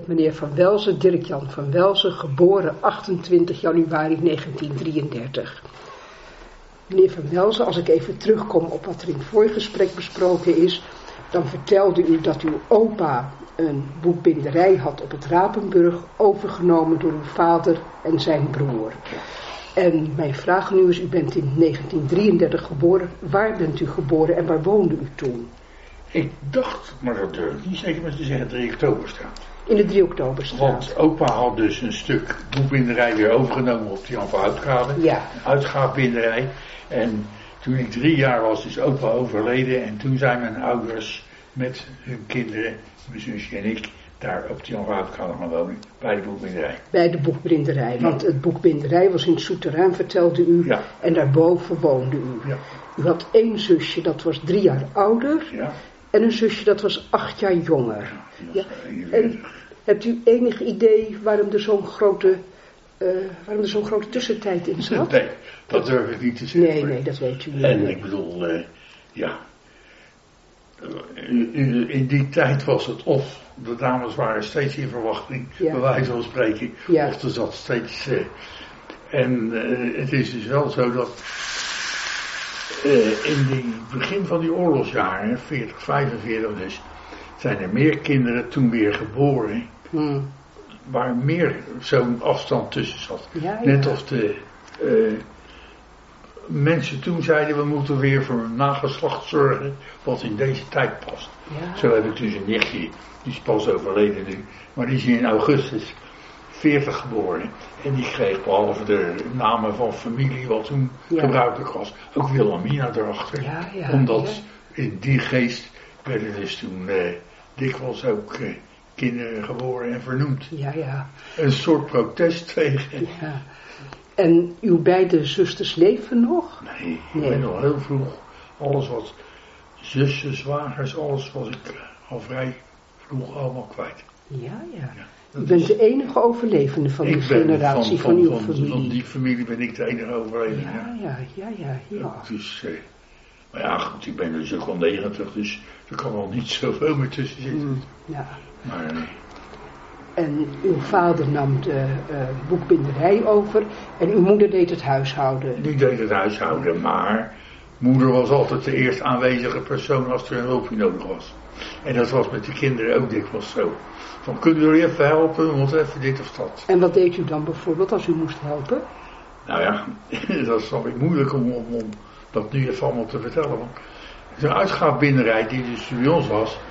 meneer Van Welzen, Dirk-Jan van Welzen, geboren 28 januari 1933. Meneer Van Welzen, als ik even terugkom op wat er in het voorgesprek besproken is, dan vertelde u dat uw opa een boekbinderij had op het Rapenburg, overgenomen door uw vader en zijn broer. En mijn vraag nu is, u bent in 1933 geboren. Waar bent u geboren en waar woonde u toen? Ik dacht, maar dat durf ik niet zeker met te zeggen, 3 Oktoberstraat. In de 3 Oktoberstraat. Want opa had dus een stuk boekbinderij weer overgenomen op de Jan van Houtkade. Ja. Een uitgaafbinderij. En toen ik 3 jaar was, is opa overleden. En toen zijn mijn ouders met hun kinderen, mijn zusje en ik, daar op de Jan van Houtkade gaan wonen. Bij de boekbinderij. Bij de boekbinderij. Ja. Want het boekbinderij was in het Souterrain, vertelde u. Ja. En daarboven woonde u. Ja. U had 1 zusje, dat was 3 jaar ouder. Ja. En een zusje, dat was 8 jaar jonger. Ja. En hebt u enig idee waarom er zo'n grote tussentijd in zat? Nee, dat durf ik niet te zeggen. Nee, dat weet u niet. En ik bedoel, in die tijd was het of de dames waren steeds in verwachting, bij wijze van spreken, of er zat steeds... het is dus wel zo dat in het begin van die oorlogsjaren, 40, 45 dus, zijn er meer kinderen toen weer geboren, waar meer zo'n afstand tussen zat. Ja. Net als de mensen toen zeiden, we moeten weer voor een nageslacht zorgen wat in deze tijd past. Ja. Zo heb ik dus een nichtje, die is pas overleden nu, maar die is in augustus 40 geboren. En die kreeg behalve de namen van familie wat toen gebruikelijk was, ook Wilhelmina erachter. Ja, omdat in die geest werden dus toen dikwijls ook kinderen geboren en vernoemd. Ja. Een soort protest tegen. Ja. En uw beide zusters leven nog? Nee, ik ben al heel vroeg. Alles wat zussen, zwagers, alles was ik al vrij vroeg allemaal kwijt. Ja. U bent de enige overlevende van die generatie van uw familie. Van die familie ben ik de enige overlevende. Ja. Dus, maar ja, goed, ik ben dus ook al 90, dus er kan wel niet zoveel meer tussen zitten. Maar En uw vader nam de boekbinderij over en uw moeder deed het huishouden. Die deed het huishouden, maar moeder was altijd de eerst aanwezige persoon als er een hulpje nodig was. En dat was met de kinderen ook dikwijls zo. Van, kunnen jullie even helpen, we moeten even dit of dat. En wat deed u dan bijvoorbeeld als u moest helpen? Nou ja, dat is nog moeilijk om dat nu even allemaal te vertellen. Want zo'n uitgaafbinderij die dus bij ons was.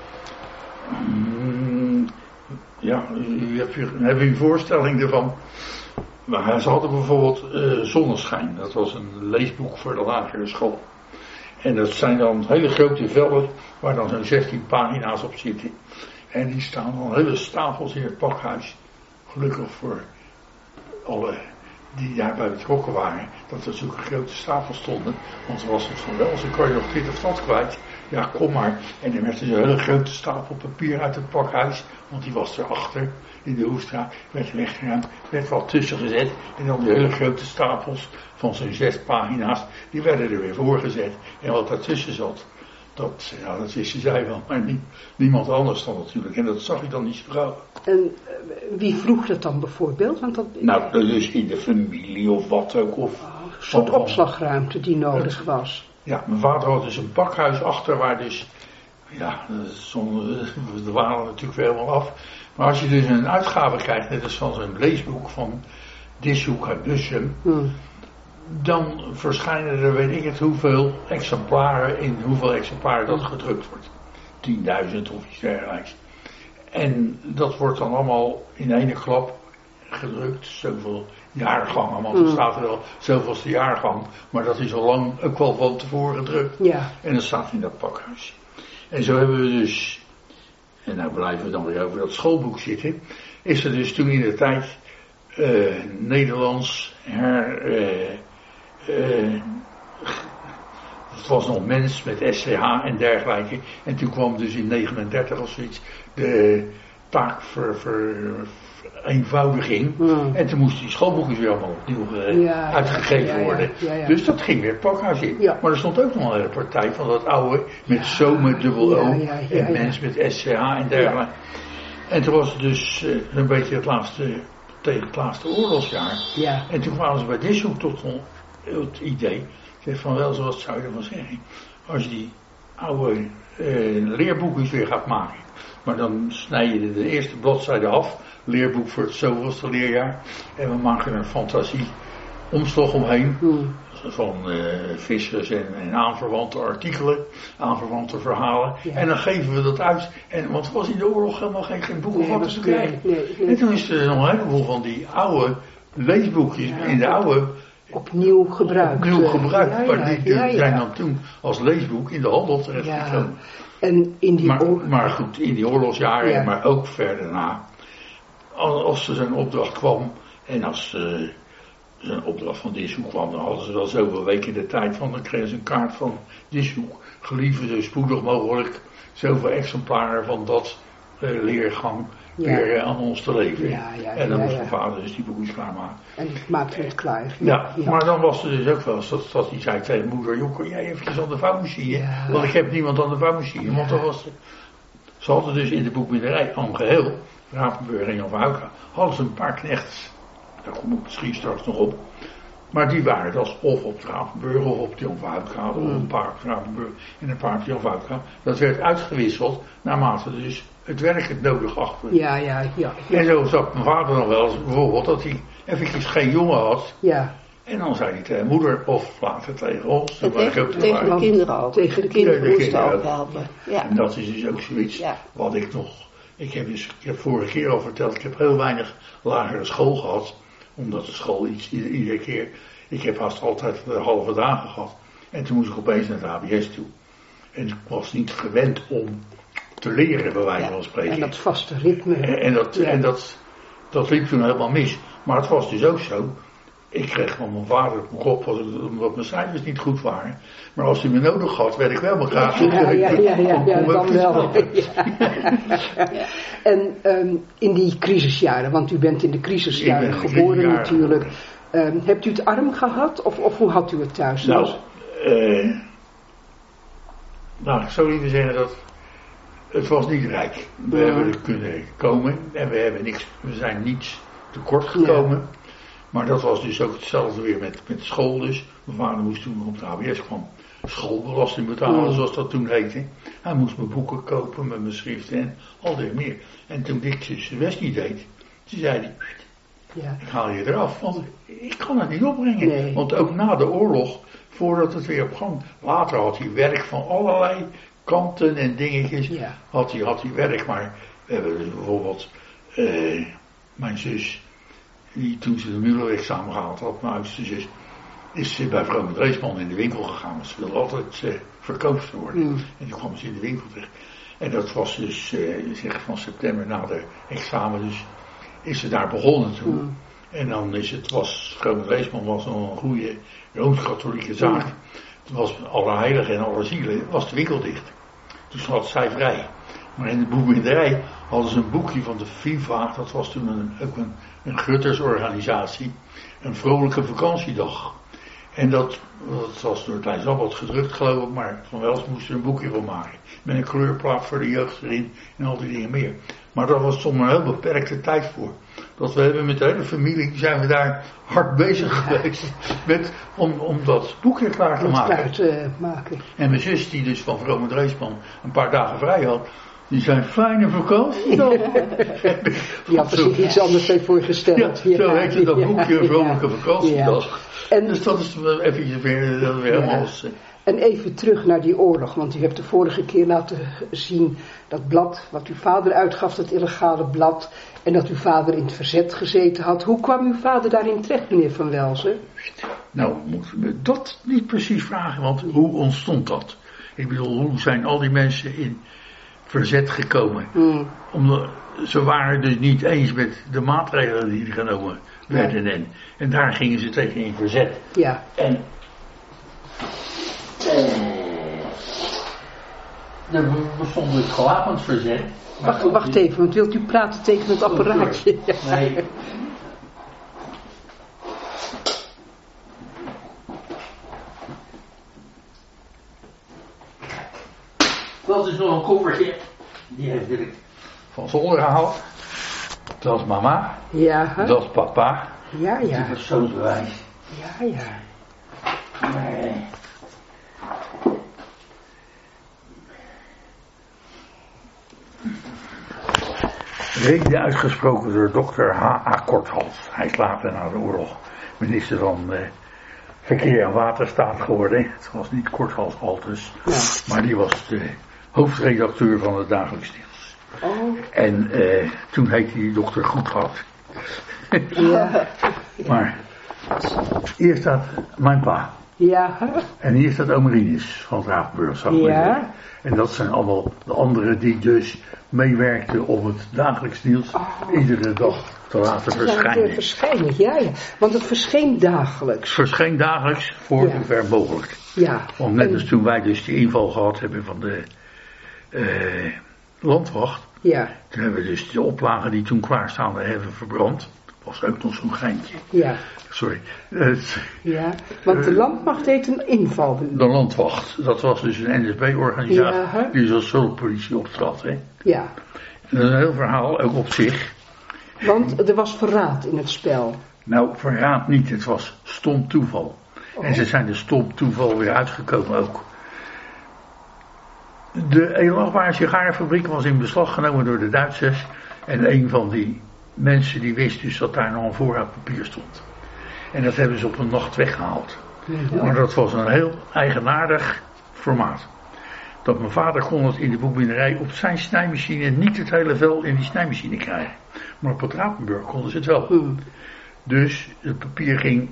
Heb u een voorstelling ervan? Maar ze hadden bijvoorbeeld Zonneschijn. Dat was een leesboek voor de lagere school. En dat zijn dan hele grote vellen waar dan zo'n 16 pagina's op zitten. En die staan dan hele stapels in het pakhuis. Gelukkig voor alle die daarbij betrokken waren, dat er zulke grote stapels stonden. Want dan was het van wel, ze kan je nog dit of dat kwijt. Ja, kom maar. En dan werd er een hele grote stapel papier uit het pakhuis, want die was erachter in de Hoefstraat, werd weggeruimd, werd wat tussen gezet. En dan die hele grote stapels van zo'n 6 pagina's, die werden er weer voorgezet. En wat daartussen zat, dat wisten zij wel, maar niemand anders dan natuurlijk. En dat zag ik dan niet zo gauw. En wie vroeg dat dan bijvoorbeeld? Want dat... Nou, dus in de familie of wat ook. Of een soort opslagruimte die nodig was. Ja, mijn vader had dus een pakhuis achter waar dus, de waren natuurlijk weer helemaal af. Maar als je dus een uitgave krijgt, net als van zo'n leesboek van Dishoek uit Bussum, dan verschijnen er weet ik het hoeveel exemplaren, in hoeveel exemplaren dat gedrukt wordt. 10.000 of iets dergelijks. En dat wordt dan allemaal in één klap gedrukt, zoveel jaargangen, want er staat er wel zoveelste jaargang, maar dat is al lang ook wel van tevoren gedrukt. Ja. En dat staat in dat pakhuis. En zo hebben we dus, en nou blijven we dan weer over dat schoolboek zitten, is er dus toen in de tijd Nederlands het was nog mens met SCH en dergelijke. En toen kwam dus in 39 of zoiets de taakvereenvoudiging. En toen moesten die schoolboekjes weer allemaal opnieuw uitgegeven worden. Ja. Dus dat ging weer het pakhuis in. Ja. Maar er stond ook nog een hele partij van dat oude met zo met dubbel O en mens met SCH en dergelijke. En toen was het dus een beetje tegen het laatste oorlogsjaar. Ja. En toen kwamen ze bij Dishoek tot het idee. Zeg Van Welzen, wat zou je ervan zeggen? Als je die oude leerboekjes weer gaat maken. Maar dan snij je de eerste bladzijde af. Leerboek voor het zoveelste leerjaar. En we maken er een fantasie omslag omheen. Van vissers en aanverwante artikelen, aanverwante verhalen. Ja. En dan geven we dat uit. Want er was in de oorlog helemaal geen boeken van te krijgen. Nee. En toen is er nog een heleboel van die oude leesboekjes in de oude... Opnieuw gebruikt. Maar die zijn dan toen als leesboek in de handel terechtgekomen. En in die maar goed, in die oorlogsjaren, maar ook verder na. Als er zo'n opdracht kwam en als zo'n opdracht van Dishoek kwam, dan hadden ze wel zoveel weken de tijd van, dan kregen ze een kaart van Dishoek, geliefde spoedig mogelijk zoveel exemplaren van dat leergang weer aan ons te leveren. En dan moest mijn vader dus die boekjes klaarmaken. En die maakte het klaar. Ja, maar dan was er dus ook wel eens dat hij zei tegen moeder, joh, kon jij eventjes aan de vouwmachine? Want ik heb niemand aan de vouwmachine. Want dan was ze hadden dus in de boekbinderij aan geheel, Rapenburg en Jan van Houtkamp, hadden ze een paar knechts. Daar kom ik misschien straks nog op. Maar die waren dat of op Rapenburg of op Jan van Houtkamp, of een paar op Rapenburg en een paar op Jan van Houtkamp. Dat werd uitgewisseld naarmate dus het werk het nodig achter. Ja. En zo zag mijn vader nog wel eens bijvoorbeeld dat hij eventjes geen jongen had. Ja. En dan zei hij tegen moeder of later tegen ons. Tegen de kinderen ook. Tegen de kinderen moesten ook helpen. Ja. En dat is dus ook zoiets wat ik nog... Ik heb vorige keer al verteld, ik heb heel weinig lagere school gehad. Omdat de school iedere keer... Ik heb haast altijd halve dagen gehad. En toen moest ik opeens naar het HBS toe. En ik was niet gewend om te leren, bij wijze van spreken. En dat vaste ritme. En dat liep toen helemaal mis. Maar het was dus ook zo. Ik kreeg van mijn vader op mijn kop omdat mijn cijfers niet goed waren. Maar als hij me nodig had, werd ik wel mijn graag. Ja, dan wel. En in die crisisjaren, want u bent in de crisisjaren geboren natuurlijk. Hebt u het arm gehad of hoe had u het thuis? Nou, ik zou liever zeggen dat het was niet rijk. We hebben er kunnen komen en we zijn niets tekort gekomen. Ja. Maar dat was dus ook hetzelfde weer met school dus. Mijn vader moest toen op de HBS kwam schoolbelasting betalen, zoals dat toen heette. Hij moest mijn boeken kopen met mijn schriften en al dit meer. En toen ik zijn best niet deed, toen zei hij, ik haal je eraf, want ik kan het niet opbrengen. Nee. Want ook na de oorlog, voordat het weer op gang, later had hij werk van allerlei kanten en dingetjes, had hij werk. Maar we hebben dus bijvoorbeeld mijn zus, die toen ze de Müller-examen gehaald had, mijn oudste zus, is ze bij Vrome Dreesman in de winkel gegaan. Want ze wilde altijd verkoopster worden. En toen kwam ze in de winkel terecht. En dat was dus van september na de examen, dus is ze daar begonnen toen. En dan Vrome Dreesman was nog een goede Rooms-Katholieke zaak. Het was Allerheiligen en Allerzielen, was de winkel dicht. Dus had zij vrij. Maar in de boekbinderij hadden ze een boekje van de FIFA, dat was toen ook een Gruttersorganisatie, een vrolijke vakantiedag. En dat was door Klein Zabbat gedrukt geloof ik, maar Van Wels moest er een boekje van maken. Met een kleurplaat voor de jeugd erin en al die dingen meer. Maar daar was soms een heel beperkte tijd voor. Dat we hebben met de hele familie, zijn we daar hard bezig geweest om dat boekje klaar te maken. En mijn zus die dus van Vrome Dreesman een paar dagen vrij had, die zijn fijne vakantie dan. Die had er zich iets anders mee voorgesteld. Ja, zo heette dat boekje, een vrolijke vakantiedag. En dus dat is even weer helemaal... En even terug naar die oorlog, want u hebt de vorige keer laten zien dat blad wat uw vader uitgaf, dat illegale blad, en dat uw vader in het verzet gezeten had. Hoe kwam uw vader daarin terecht, meneer Van Welzen? Nou, moeten we dat niet precies vragen, want hoe ontstond dat? Ik bedoel, hoe zijn al die mensen in verzet gekomen? Ze waren dus niet eens met de maatregelen die genomen werden en daar gingen ze tegen in verzet. Ja. En er bestond het gewapend verzet. Wacht even, want wilt u praten tegen het apparaatje? Nee. Dat is nog een koffertje. Die heeft Dirk van zolder gehaald. Dat is mama. Ja. Dat is papa. Ja, ja. Dat is persoonsbewijs. Ja, ja. Reden uitgesproken door dokter H.A. Korthals. Hij is later na de oorlog minister van Verkeer en Waterstaat geworden. Het was niet Korthals Altes, maar die was de hoofdredacteur van het Dagelijks Nieuws. Oh. En toen heette hij dokter Goedgat. Ja. Maar hier staat mijn pa. Ja. En hier staat oom Rinus van het Rapenburg. Ja. En dat zijn allemaal de anderen die dus meewerkten om het Dagelijks Nieuws iedere dag te laten verschijnen. Ja. Want het verscheen dagelijks. Verscheen dagelijks voor zover mogelijk. Ja. Want net als toen wij dus die inval gehad hebben van de landwacht. Ja. Toen hebben we dus de oplagen die toen klaarstaande hebben verbrand. Dat was ook nog zo'n geintje. Ja. Sorry. Ja, want de landmacht heet een inval. De landwacht. Dat was dus een NSB-organisatie die dus als hulppolitie optrad. Hè? Ja. En dat is een heel verhaal, ook op zich. Want er was verraad in het spel. Nou, verraad niet. Het was stom toeval. Oh. En ze zijn de stom toeval weer uitgekomen ook. De Elagbare sigarenfabriek was in beslag genomen door de Duitsers. En een van die mensen die wist dus dat daar nog een voorraad papier stond. En dat hebben ze op een nacht weggehaald. Ja. Maar dat was een heel eigenaardig formaat. Dat mijn vader kon het in de boekbinderij op zijn snijmachine niet het hele vel in die snijmachine krijgen. Maar op het Rapenburg konden ze het wel. Dus het papier ging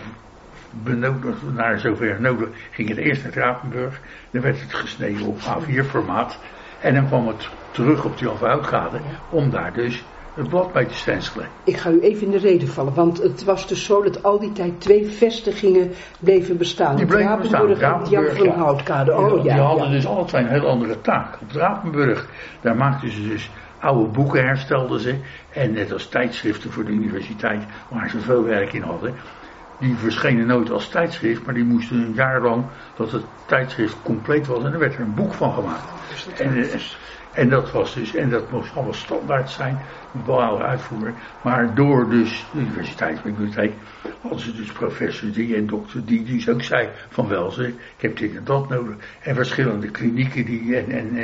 naar zover nodig, ging het eerst naar het Rapenburg. Dan werd het gesneden op A4 formaat. En dan kwam het terug op die Jan van Houtkade om daar dus het blad bij te stencelen. Ik ga u even in de reden vallen, want het was dus zo dat al die tijd 2 vestigingen bleven bestaan. Die bleven bestaan. Rapenburg en Jan van Houtkade. Die hadden dus alle twee een heel andere taak. Op het Rapenburg, daar maakten ze dus oude boeken, herstelden ze. En net als tijdschriften voor de universiteit, waar ze veel werk in hadden. Die verschenen nooit als tijdschrift, maar die moesten een jaar lang dat het tijdschrift compleet was. En er werd er een boek van gemaakt. En dat was dus, en dat moest allemaal standaard zijn, een bepaalde uitvoering. Maar door dus de universiteitsbibliotheek hadden ze dus professor die en dokter die dus ook zei van wel ze, ik heb dit en dat nodig. En verschillende klinieken die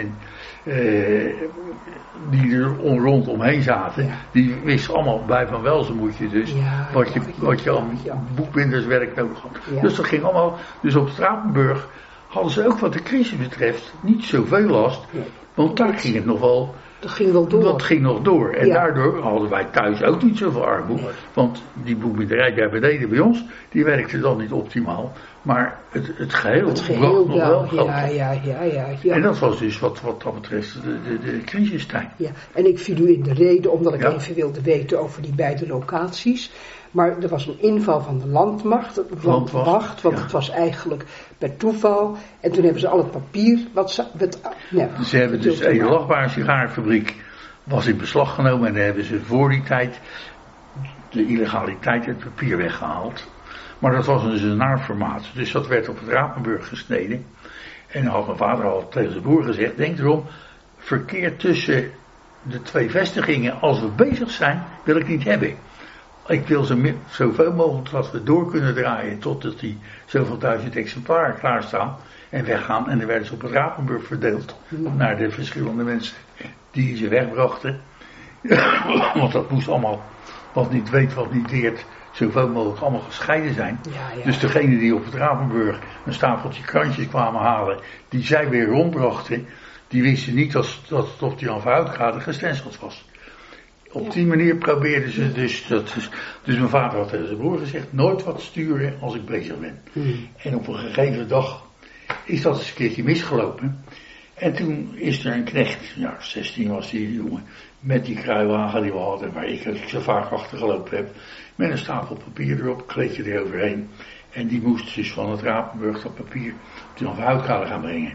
die er rondomheen zaten, die wisten allemaal bij van Welzen moet je dus wat je aan boekbinderswerk nodig had. Ja. Dus dat ging allemaal, dus op Stratenburg hadden ze ook wat de crisis betreft niet zoveel last. Ja. Want daar ging het nog wel. Dat ging wel door. Dat ging nog door. En daardoor hadden wij thuis ook niet zoveel armoe. Want die boekbinderij daar beneden bij ons, die werkte dan niet optimaal. Maar het geheel bracht nog wel geld. Ja. En dat was dus wat dat betreft de crisistijd. Ja, en ik viel u in de reden omdat ik even wilde weten over die beide locaties. Maar er was een inval van de landwacht, want het was eigenlijk per toeval. En toen hebben ze al het papier ze hebben dus de Elagbare sigarenfabriek was in beslag genomen en dan hebben ze voor die tijd de illegaliteit het papier weggehaald. Maar dat was dus een naarformaat, dus dat werd op het Rapenburg gesneden. En dan had mijn vader al tegen zijn broer gezegd, denk erom, verkeer tussen de 2 vestigingen, als we bezig zijn, wil ik niet hebben. Ik wil zoveel mogelijk dat we door kunnen draaien totdat die zoveel 1000 exemplaren klaarstaan en weggaan. En dan werden ze op het Rapenburg verdeeld naar de verschillende mensen die ze wegbrachten. Want dat moest allemaal, wat niet weet, wat niet deert, zoveel mogelijk allemaal gescheiden zijn. Ja. Dus degene die op het Rapenburg een stapeltje krantjes kwamen halen, die zij weer rondbrachten, die wisten niet dat het op die Jan van Houtkade gestenceld was. Op die manier probeerden ze dus mijn vader had tegen zijn broer gezegd, nooit wat sturen als ik bezig ben. En op een gegeven dag is dat eens een keertje misgelopen. En toen is er een knecht, 16 was die jongen, met die kruiwagen die we hadden, waar ik zo vaak achter gelopen heb, met een stapel papier erop, kleedje eroverheen. En die moest dus van het Rapenburg dat papier op de Jan van Houtkade gaan brengen.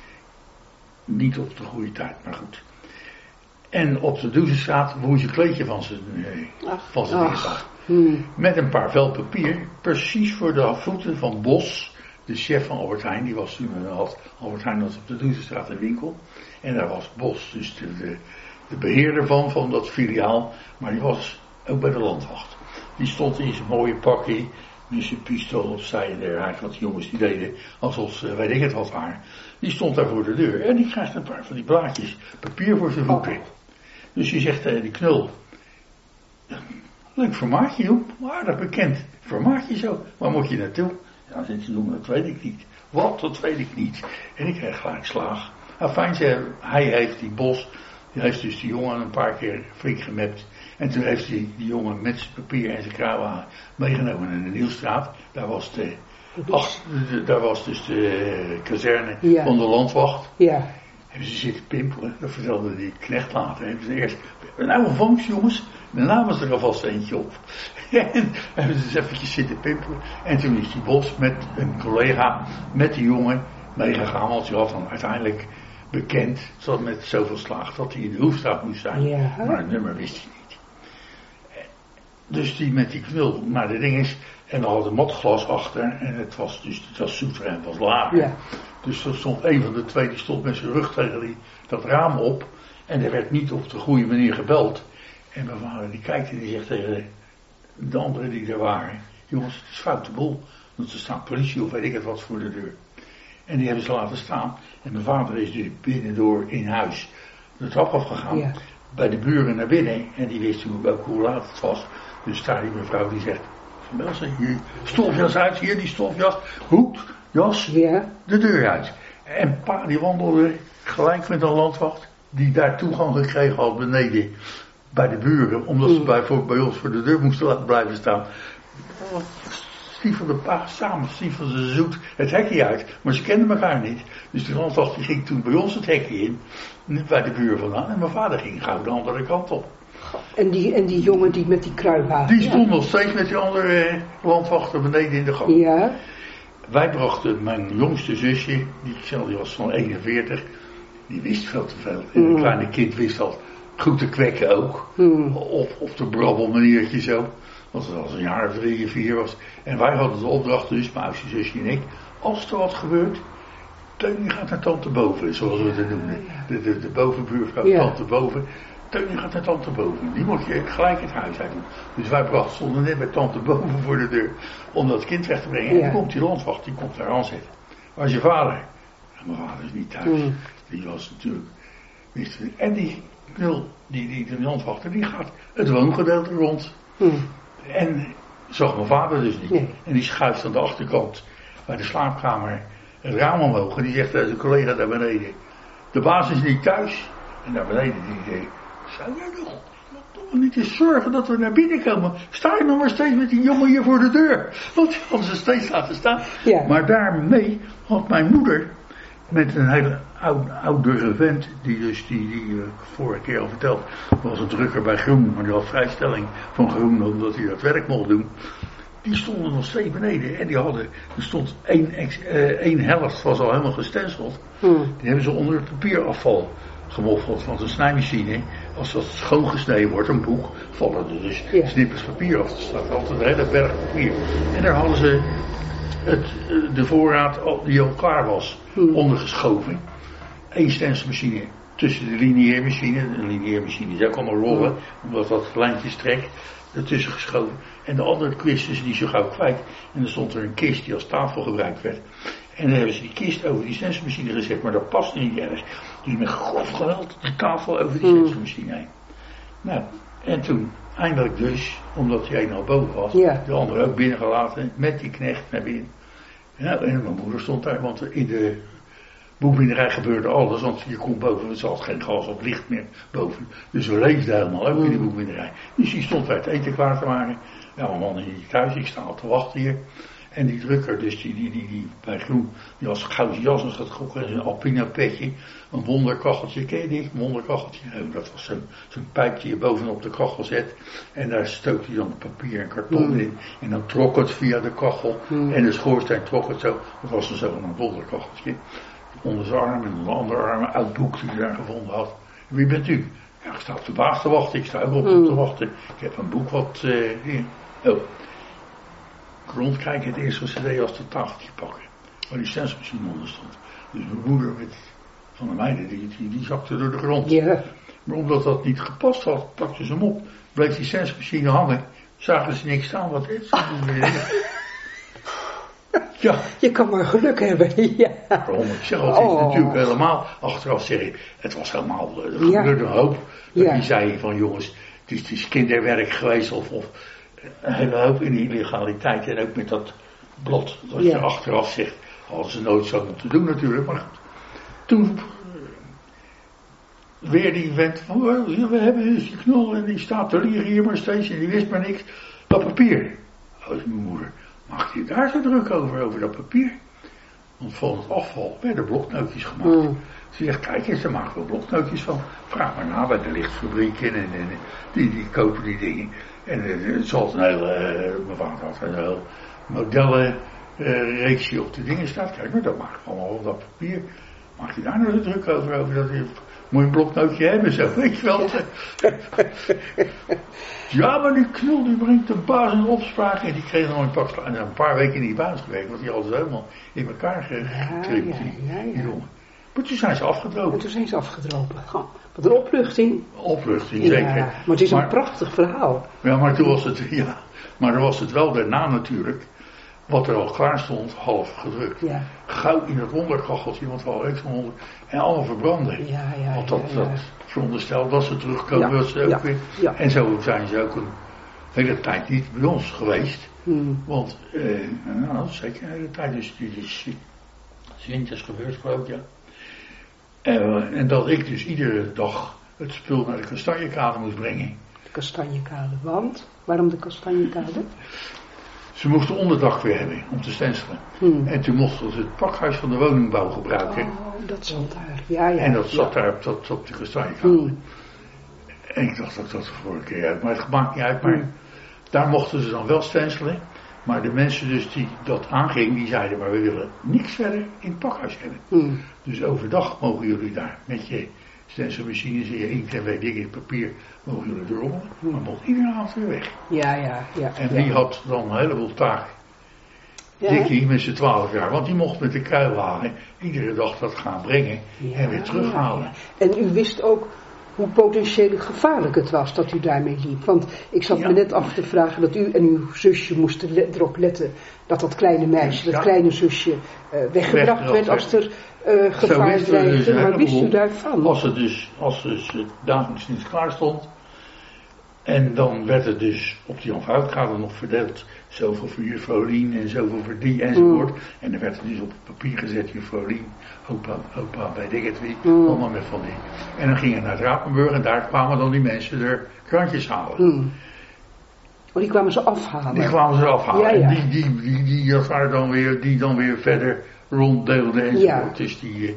Niet op de goede tijd, maar goed. En op de Doezenstraat woei een kleedje van zijn dienstdag. Met een paar vel papier, precies voor de voeten van Bos, de chef van Albert Heijn. Die was toen, Albert Heijn was op de Doezenstraat een winkel. En daar was Bos, dus de beheerder van dat filiaal, maar die was ook bij de landwacht. Die stond in zijn mooie pakje, met zijn pistool opzij en dergelijke, wat die jongens die deden, alsof ze weet ik het wat waren. Die stond daar voor de deur en die krijgt een paar van die blaadjes papier voor zijn voeten. Dus die zegt tegen die knul, leuk vermaakje joh, aardig bekend, vermaakje zo, waar moet je naartoe? Ja, zegt de jongen, dat weet ik niet. Wat, dat weet ik niet. En ik kreeg gelijk slaag. Fijn, hij heeft die Bos, die heeft dus die jongen een paar keer flink gemapt. En toen heeft hij die jongen met zijn papier en zijn kruiwagen meegenomen naar de Nieuwstraat. Daar was dus de kazerne van de landwacht. Ja. Hebben ze zitten pimpelen, dat vertelde die knecht later. Hebben ze eerst, nou een vangst jongens, daarna was er alvast eentje op. En hebben ze eens eventjes zitten pimpelen. En toen is die Bos met een collega, met die jongen meegegaan. Want die had dan uiteindelijk bekend, zat met zoveel slaag, dat hij in de Hoefstraat moest zijn. Ja. Maar het nummer wist hij niet. Dus die met die knul naar de ding is. En dan had een matglas achter. En het was zoeter en het was lager. Ja. Dus er stond een van de twee, die stond met zijn rug tegen dat raam op. En er werd niet op de goede manier gebeld. En mijn vader die kijkt en die zegt tegen de anderen die er waren. Jongens, het is foute boel. Want er staat politie of weet ik het wat voor de deur. En die hebben ze laten staan. En mijn vader is dus binnendoor in huis de trap afgegaan. Ja. Bij de buren naar binnen. En die wist ook hoe laat het was. Dus daar die mevrouw die zegt. Hier, stofjas uit, hier die stofjas. Hoed, jas, de deur uit. En pa die wandelde gelijk met een landwacht. Die daar toegang gekregen had beneden. Bij de buren. Omdat ze bij ons voor de deur moesten laten blijven staan. Stiefelde pa samen, stiefelden ze zoet het hekje uit. Maar ze kenden elkaar niet. Dus de landwacht die ging toen bij ons het hekje in. Bij de buren vandaan. En mijn vader ging gauw de andere kant op. En die jongen die met die kruiwagen. Die stond nog steeds met die andere landwachter beneden in de gang. Ja. Wij brachten mijn jongste zusje, die was van 41. Die wist veel te veel. En een kleine kind wist al goed te kwekken ook. Op de brabbelmaniertje zo. Want het was een jaar of 3 of 4 was. En wij hadden de opdracht dus, mijn oudste zusje en ik. Als er wat gebeurt, Teun gaat naar tante boven, zoals we het noemden. De bovenbuurvrouw, tante boven. Teun gaat naar tante boven. Die moet je gelijk het huis uit doen. Dus wij stonden net bij tante boven voor de deur. Om dat kind weg te brengen. En dan komt die landwacht, die komt daar aanzetten. Waar is je vader? Ja, mijn vader is niet thuis. Die was natuurlijk. En die landwachter, die gaat het woongedeelte rond. En zag mijn vader dus niet. Nee. En die schuift aan de achterkant bij de slaapkamer het raam omhoog. En die zegt tegen zijn collega daar beneden. De baas is niet thuis. En daar beneden die idee. Zou jij nog niet eens zorgen dat we naar binnen komen? Sta je nog maar steeds met die jongen hier voor de deur? Want die hadden ze steeds laten staan. Ja. Maar daarmee had mijn moeder met een hele oudere vent, die vorige keer al verteld, was een drukker bij Groen, maar die had vrijstelling van Groen omdat hij dat werk mocht doen. Die stonden nog steeds beneden en er stond één helft was al helemaal gestenseld. Die hebben ze onder het papierafval gemoffeld, want een snijmachine, als dat schoongesneden wordt, een boek, vallen er dus snippers papier af. Er staat altijd een hele berg papier. En daar hadden ze de voorraad die al klaar was, ondergeschoven. 1 stencilmachine tussen de linieermachine. De linieermachine is ook allemaal rollen, omdat dat lijntjes trekt. Ertussen geschoven. En de andere kist is die zo gauw kwijt. En dan stond er een kist die als tafel gebruikt werd. En dan hebben ze die kist over die stencilmachine gezet, maar dat past niet erg. Dus met grof geweld de tafel over die stencilmachine heen. Nou, en toen eindelijk dus, omdat die een al boven was, de andere ook binnengelaten met die knecht naar binnen. Nou, en mijn moeder stond daar, want in de boekbinderij gebeurde alles, want je kon boven, er zat geen gas of licht meer boven. Dus we leefden helemaal ook in de boekbinderij. Dus die stond daar het eten klaar te maken. Ja, mijn man is niet thuis, ik sta al te wachten hier. En die drukker, dus die bij Groen, die was gouden jas had getrokken, een alpina petje, een wonderkacheltje, ken je die? Een wonderkacheltje? Nou, dat was zo'n pijpje je bovenop de kachel zet. En daar stookte hij dan papier en karton in. En dan trok het via de kachel. En de schoorsteen trok het zo. Dat was een zogenaamd wonderkacheltje. Onder zijn arm en onder de andere arm, een oud boek die hij daar gevonden had. Wie bent u? Ja, ik sta op de baas te wachten, ik sta ook op te wachten. Ik heb een boek wat hier. Oh. Rondkijken, het eerste wat ze deed als de tafeltje pakken. Waar die stencilmachine onder stond. Dus mijn moeder van de meiden, die zakte door de grond. Yeah. Maar omdat dat niet gepast had, pakten ze hem op. Bleef die sensmachine hangen. Zagen ze niks staan. Wat is het? Ja. Je kan maar geluk hebben. Ja. Waarom? Ik zeg, het is natuurlijk helemaal, achteraf zeg ik, het was helemaal, er gebeurde een hoop. Die zei van jongens, het is kinderwerk geweest of een hele hoop in die illegaliteit. En ook met dat blad, dat je achteraf zegt, hadden ze nooit zo moeten doen natuurlijk. Maar toen weer die vent van, we hebben dus die knol en die staat te liegen hier maar steeds en die wist maar niks. Dat papier. Oh, is mijn moeder. Mag je daar zo druk over dat papier? Want van het afval werden bloknootjes gemaakt. Ze zegt, kijk eens, daar maken we bloknootjes van. Vraag maar na bij de lichtfabrieken en die kopen die dingen. En het zal een hele, mijn vader had een heel modellenreeksje op de dingen staat. Kijk maar, dat maken we allemaal op dat papier. Mag je daar nou zo druk over dat je moet je een bloknootje hebben, zo, weet je wel. Ja, maar die knul die brengt de baas in opspraak en die kreeg nog een paar weken in die baas gewerkt, want die hadden ze helemaal in elkaar gekript, die jongen. Maar toen zijn ze afgedropen. Wat een opluchting. Opluchting, zeker. Ja, maar het is een prachtig verhaal. Ja, maar toen was het, maar dan was het wel daarna natuurlijk, wat er al klaar stond, half gedrukt. Ja. Gauw in het onderkacheltje, want we hadden echt van onder, en allemaal verbranden. Want dat verondersteld dat ze terugkomen, dat ze ook weer. Ja. En zo zijn ze ook een hele tijd niet bij ons geweest. Want, zeker een hele tijd, dus die is winters gebeurd, geloof ik, ja. En dat ik dus iedere dag het spul naar de Kastanjekade moest brengen. De Kastanjekade, want? Waarom de Kastanjekade? Ze moesten onderdak weer hebben om te stencelen. En toen mochten ze het pakhuis van de woningbouw gebruiken. Oh, dat zat daar. Ja. En dat zat daar op de Kastanjekade. En ik dacht dat ik dat de vorige keer uit, maar het maakt niet uit. Maar daar mochten ze dan wel stencelen. Maar de mensen dus die dat aangingen, die zeiden, maar we willen niks verder in het pakhuis hebben. Dus overdag mogen jullie daar met je stencilmachines en je inkt en weet ik het papier, mogen jullie drommelen. Maar mocht iedere avond weer weg. Ja. En die had dan een heleboel taken. Dikkie met z'n 12 jaar, want die mocht met de kruiwagen iedere dag dat gaan brengen en weer terughalen. En u wist ook hoe potentieel gevaarlijk het was dat u daarmee liep. Want ik zat me net af te vragen dat u en uw zusje moesten erop letten dat kleine meisje, dat kleine zusje weggebracht werd als er gevaar dreigde. Maar wist u daarvan? Als het dagelijks niet klaar stond. En dan werd het dus op die Jan Vrouwkade nog verdeeld. Zoveel voor juffrouw Lien en zoveel voor die enzovoort. En dan werd het dus op het papier gezet, juffrouw Lien, opa weet ik het wie, allemaal met van die. En dan gingen we naar het Rapenburg en daar kwamen dan die mensen er krantjes halen. Oh, die kwamen ze afhalen? Die kwamen ze afhalen. Ja. En die waren dan weer, die dan weer verder ronddeelden enzovoort. Ja. Dus die,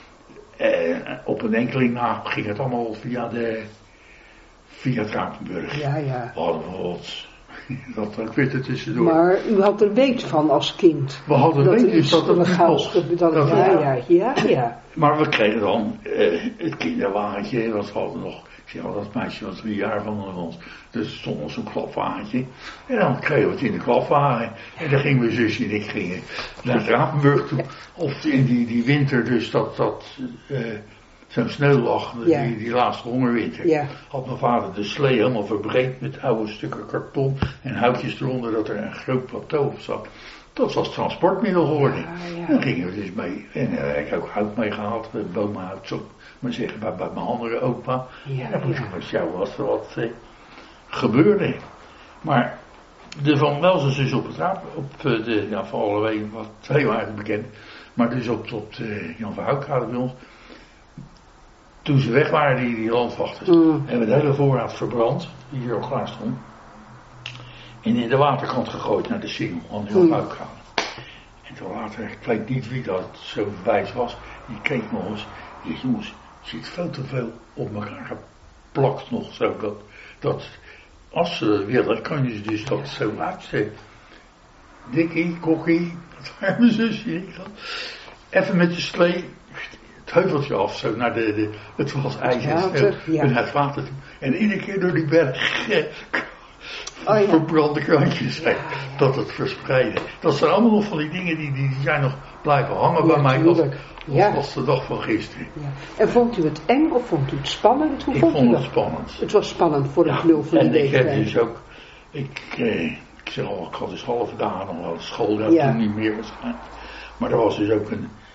op een enkeling na ging het allemaal via het Rapenburg. Ja. We hadden bijvoorbeeld dat ik weet het tussendoor. Maar u had er weet van als kind. We hadden weet dus dat het niet was. Ja. Maar we kregen dan het kinderwagentje, want we hadden nog, ik zeg al, dat meisje was 3 jaar van ons. Dus er stond ons een klapwagentje. En dan kregen we het in de klapwagen. En dan gingen mijn zusje en ik gingen naar het Rapenburg toe. Of in die winter dus zo'n sneeuwlag, die laatste hongerwinter, had mijn vader de slee helemaal verbreed met oude stukken karton en houtjes eronder dat er een groot plateau op zat. Dat was transportmiddel geworden. Ja. Dan gingen we dus mee. En ik heb ook hout meegehaald, bomenhout, zo maar zeggen, bij mijn andere opa. En dan moest ik maar sjouwen als er wat gebeurde. Maar de Van Welsens is op het raap, voor alle wegen, wat 2 waren bekend, maar dus op de Jan Vrouwkade bij ons. Toen ze weg waren, die landwachters, hebben we de hele voorraad verbrand, die hier al klaar stond. En in de waterkant gegooid naar de Singel, aan de Jan Vrouwkade. En toen later, ik weet niet wie dat zo wijs was, die keek nog eens. Die zei, jongens, er zit veel te veel op elkaar geplakt nog, zo dat als ze willen, kan je dus dat zo uitzetten. Dikkie, Kokkie, dat waren mijn zusje. Even met de slee het heuveltje af, zo naar het was ijs en sneeuw, naar het water toe. En iedere keer door die berg verbrande krantjes zijn. Dat het verspreiden. Dat zijn allemaal nog van die dingen die zijn nog blijven hangen bij mij als de dag van gisteren. Ja. En vond u het eng of vond u het spannend? Ik vond het spannend. Het was spannend voor een knul van die leeftijd. En ik heb dus ook, ik zeg al, ik had dus halve dagen nog wel school, dat toen niet meer waarschijnlijk. Maar er was dus ook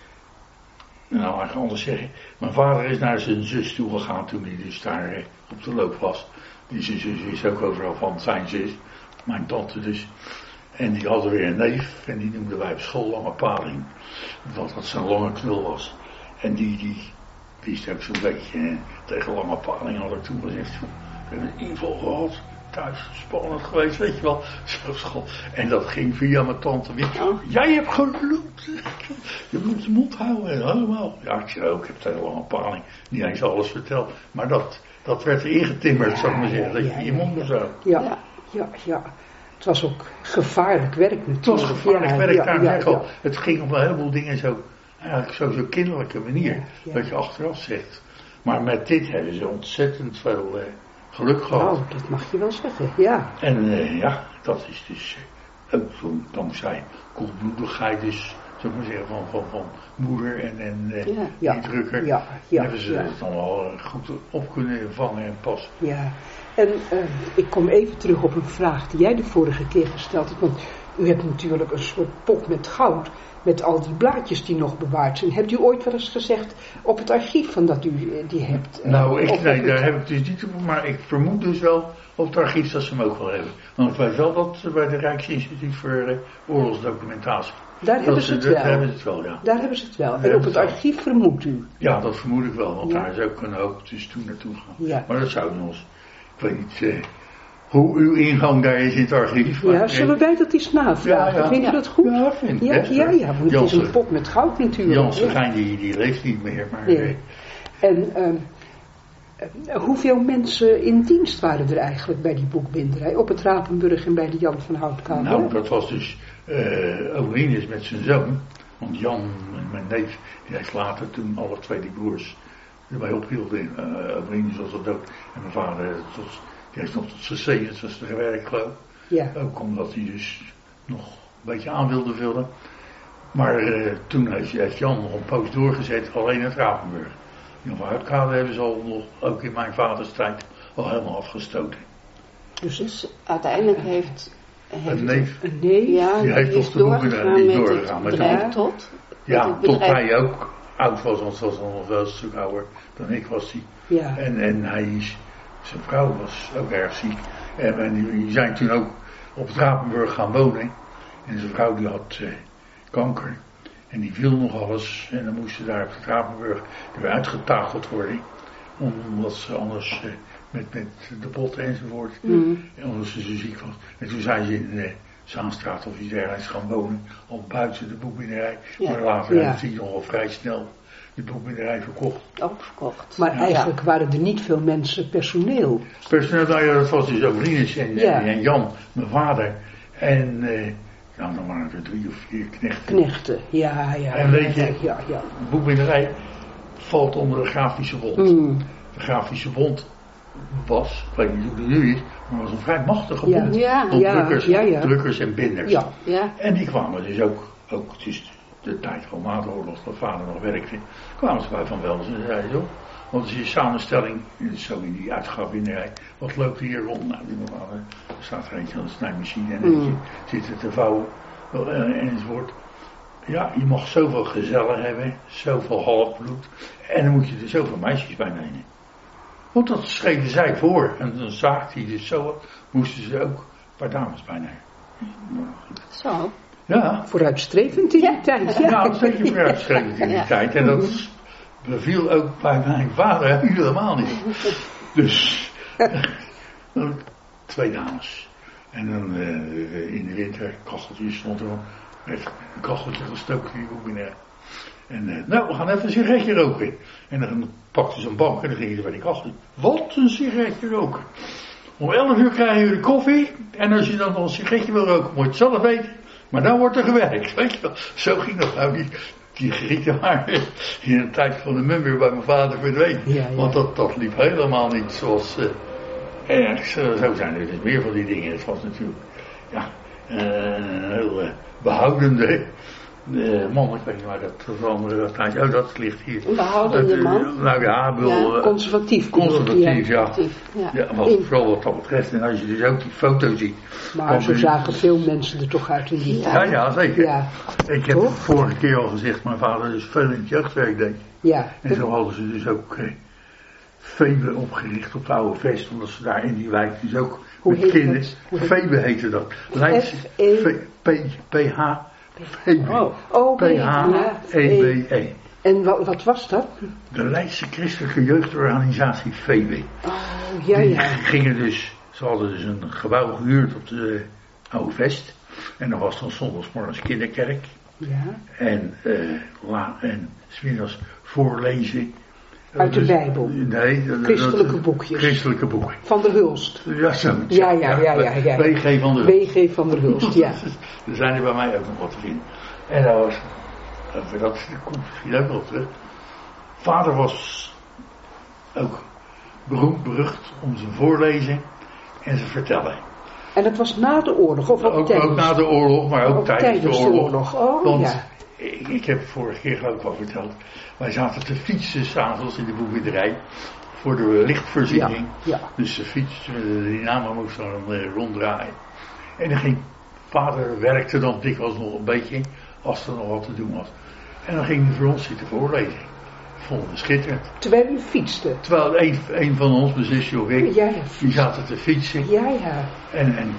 nou, ik ga anders zeggen, mijn vader is naar zijn zus toe gegaan toen hij dus daar op de loop was. Die zus is ook overal van zijn zus, mijn tante dus. En die hadden weer een neef en die noemden wij op school Lange Paling. Dat zo'n lange knul was. En die wist ook zo'n beetje tegen Lange Paling had ik toen gezegd. We hebben een inval gehad. Thuis spannend geweest, weet je wel. Zo school. En dat ging via mijn tante weer. Jij hebt geloofd. Je moet je mond houden. Helemaal. Ja, ik zei ook. Ik heb tegen Lange Paling niet eens alles verteld. Maar dat werd ingetimmerd, zou ik maar zeggen. Dat je je mond moest houden. Ja. Het was ook gevaarlijk werk natuurlijk. Het was gevaarlijk werk daar. Het ging op een heleboel dingen zo. Eigenlijk zo kinderlijke manier. Dat je achteraf zegt. Maar met dit hebben ze ontzettend veel geluk gehad. Nou, dat mag je wel zeggen, ja. En dat is dus ook dankzij koelbloedigheid dus, zou ik maar zeggen, van moeder en die drukker. Hebben ze het dan wel goed op kunnen vangen en passen. Ja, en ik kom even terug op een vraag die jij de vorige keer gesteld hebt. Want u hebt natuurlijk een soort pot met goud met al die blaadjes die nog bewaard zijn. Hebt u ooit wel eens gezegd op het archief van dat u die hebt? Daar heb ik dus niet op, maar ik vermoed dus wel op het archief dat ze hem ook wel hebben. Want ik weet wel dat bij de Rijksinstituut voor Oorlogsdocumentatie. Daar hebben ze het wel. Daar hebben ze het wel, ja. Daar hebben ze het wel. En op het archief vermoedt u? Ja, dat vermoed ik wel, want daar is ook een hoop dus toen naartoe gaan. Ja. Maar dat zou nog eens, ik weet niet hoe uw ingang daar is in het archief. Ja, zullen wij dat eens navragen? Vindt u dat goed? Ja, vind ik. Ja, want het is een pot met goud natuurlijk. Jan Segijn, die leeft niet meer, maar... Nee. En hoeveel mensen in dienst waren er eigenlijk bij die boekbinderij? Op het Rapenburg en bij de Jan van Houtkamp? Nou, dat was dus Olinus met zijn zoon. Want Jan, mijn neef, die heeft later toen alle twee die broers erbij ophielden. Olinus was dat ook. En mijn vader, die heeft nog tot zijn 70 gewerkt, geloof ik. Ja. Ook omdat hij dus nog een beetje aan wilde vullen. Maar toen heeft Jan nog een poos doorgezet, alleen het Rapenburg. Jan van Houtkamp hebben ze al nog, ook in mijn vaders tijd, al helemaal afgestoten. Dus uiteindelijk heeft een neef. Ja, die heeft toch de boeken niet doorgegaan. Tot hij ook oud was, want ze was nog wel een stuk ouder dan ik was hij. Ja. En zijn vrouw was ook erg ziek. En die zijn toen ook op het Rapenburg gaan wonen. En zijn vrouw die had kanker. En die viel nog alles. En dan moesten daar op het Rapenburg weer uitgetakeld worden. Omdat ze anders met de botten enzovoort. En omdat ze zo ziek was. En toen zijn ze in Zaanstraat of iets dergelijks gaan wonen. Al buiten de boekbinderij. Ja. Maar later heeft hij nogal vrij snel de boekbinderij verkocht. Ook verkocht. Maar eigenlijk waren er niet veel mensen personeel. Dat was dus ook Rinus en Jan, mijn vader. En dan waren er 3 of 4 knechten. Ja. En weet je, de boekbinderij valt onder de Grafische Bond. De Grafische Bond was, ik weet niet hoe het nu is, maar was een vrij machtige bond. Drukkers en binders. Ja. En die kwamen dus ook dus de tijd van na de oorlog, dat vader nog werkte, kwamen ze bij Van Welzen en zeiden zo. Want als je samenstelling, zo in die uitgaafbinderij, wat loopt hier rond? Nou, er staat er eentje aan de snijmachine en eentje zitten te vouwen enzovoort. Ja, je mag zoveel gezellen hebben, zoveel halfbloed, en dan moet je er zoveel meisjes bij nemen. Want dat schreven zij voor, en dan zaagde hij dus zo, moesten ze ook een paar dames bij nemen. Zo. Ja. Vooruitstrevend in die tijd. Ja, zeker vooruitstrevend in die tijd. En dat beviel ook bij mijn vader helemaal niet. Dus 2 dames. En dan in de winter, kacheltjes stond er met een kacheltje gestoken in die boekbinderij. En we gaan even een sigaretje roken. En dan pakten ze een bank en dan gingen ze bij die kachel. Wat een sigaretje roken. Om 11 uur krijgen jullie koffie. En als je dan nog een sigaretje wil roken, moet je het zelf weten. Maar dan wordt er gewerkt, weet je wel. Zo ging dat nou. Die grieten waren in een tijd van de mum weer bij mijn vader verdwenen. Ja. Want dat liep helemaal niet zoals En zo zijn er dus meer van die dingen. Het was natuurlijk een heel behoudende man. Ik weet niet waar dat veranderde. Oh, dat ligt hier. Een behoudende man? Nou ja, conservatief. Conservatief, ja. Vooral wat dat betreft. En als je dus ook die foto ziet. Maar zo zagen veel mensen er toch uit in die tijd. Ja, zeker. Ja. Ik heb vorige keer al gezegd, mijn vader dus veel in het jeugdwerk deed. Ja. En zo hadden ze dus ook Febe opgericht op de Oude Vest, omdat ze daar in die wijk dus ook met kinderen. Febe heette dat. P-H. Febe. P-H-E-B-E. En wat was dat? De Leidse Christelijke Jeugdorganisatie Febe. Oh, ja. Die gingen dus, ze hadden dus een gebouw gehuurd op de Oude Vest. En dan was dan zondagsmorgens kinderkerk. Ja. En 's middags voorlezen. Uit de Bijbel? Nee. Christelijke boekjes? Christelijke boeken. Van der Hulst? Ja, zo. Ja. W.G. van der Hulst. W.G. van der Hulst, ja. Er zijn er bij mij ook nog wat te vinden. En dat komt misschien ook nog terug. Vader was ook berucht om zijn voorlezen en zijn vertellen. En dat was na de oorlog? Of ook na de oorlog, maar ook tijdens de oorlog. Oh, want ja. Ik heb vorige keer ook al verteld. Wij zaten te fietsen s'avonds in de boerderij voor de lichtvoorziening. Ja. Dus de fiets, die namen moest dan ronddraaien. En dan ging vader werkte dan dikwijls nog een beetje, als er nog wat te doen was. En dan ging hij voor ons zitten voorlezen. Vonden we schitterend. Terwijl u fietste? Terwijl een van ons, mijn zusje of ik, die zaten te fietsen. Ja. En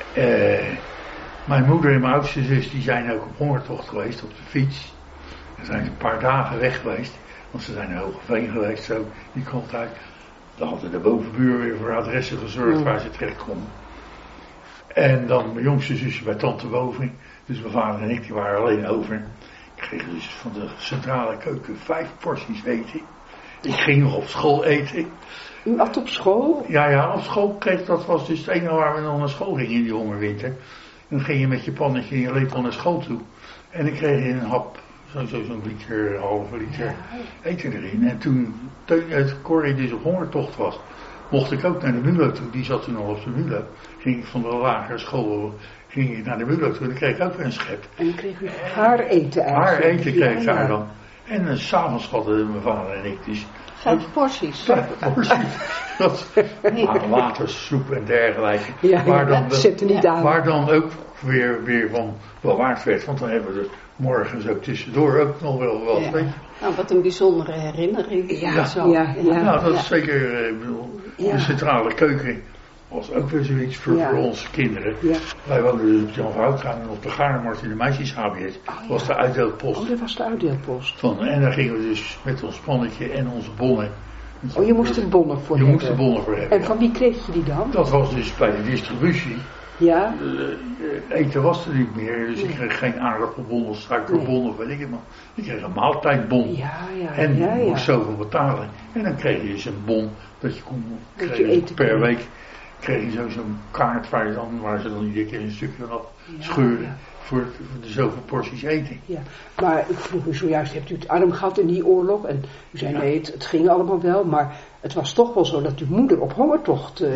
mijn moeder en mijn oudste zus, die zijn ook op hongertocht geweest op de fiets. En zijn een paar dagen weg geweest, want ze zijn in Hogeveen geweest, zo, die kant uit. Dan hadden de bovenbuur weer voor adressen gezorgd waar ze terecht konden. En dan mijn jongste zusje bij tante boven, dus mijn vader en ik, die waren alleen over. Ik kreeg dus van de centrale keuken 5 porties eten. Ik ging nog op school eten. U at op school? Ja, op school kreeg, dat was dus het enige waar we nog naar school gingen in die hongerwinter. En dan ging je met je pannetje en je lepel naar school toe. En dan kreeg je een hap, zo'n liter, halve liter eten erin. En toen Corrie dus op hongertocht was, mocht ik ook naar de MULO toe. Die zat toen al op de MULO. Ging ik van de lagere school naar de MULO toe en dan kreeg ik ook weer een schep. En dan kreeg u haar eten eigenlijk? Haar eten kreeg ik daar dan. En s'avonds hadden mijn vader en ik dus 5 porties. 5 porties. Water, soep en dergelijke. Ja, waar dan ook weer van bewaard werd. Want dan hebben we er morgens ook tussendoor ook nog wel wat. Nou, wat een bijzondere herinnering. Ja, dat is zeker. De centrale keuken was ook weer zoiets voor onze kinderen. Ja. Wij woonden dus op Jan Houtgaan en op de Gaarmarkt in de meisjes HBS. Was de uitdeelpost. Oh, dat was de uitdeelpost. En daar gingen we dus met ons pannetje en onze bonnen. Oh, je moest er bonnen voor hebben? Je moest er bonnen voor hebben. En van wie kreeg je die dan? Dat was dus bij de distributie. Ja. Eten was er niet meer, dus ik kreeg geen aardappelbon of suikerbon of weet ik het maar. Ik kreeg een maaltijdbon. En je moest zoveel betalen. En dan kreeg je dus een bon dat je kon per week. Kreeg je zo'n kaart waar ze dan iedere keer een stukje van afscheurden voor de zoveel porties eten. Ja, maar ik vroeg u zojuist, hebt u het arm gehad in die oorlog? En u zei nee, het ging allemaal wel, maar het was toch wel zo dat uw moeder op hongertocht we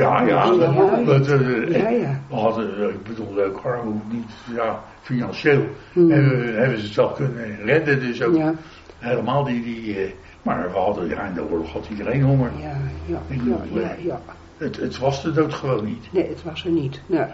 hadden, ik bedoel ook arm, niet financieel. Hebben ze het wel kunnen redden, dus ook helemaal maar we hadden, in de oorlog had iedereen honger. Ja. Het was de dood gewoon niet. Nee, het was er niet. Ja.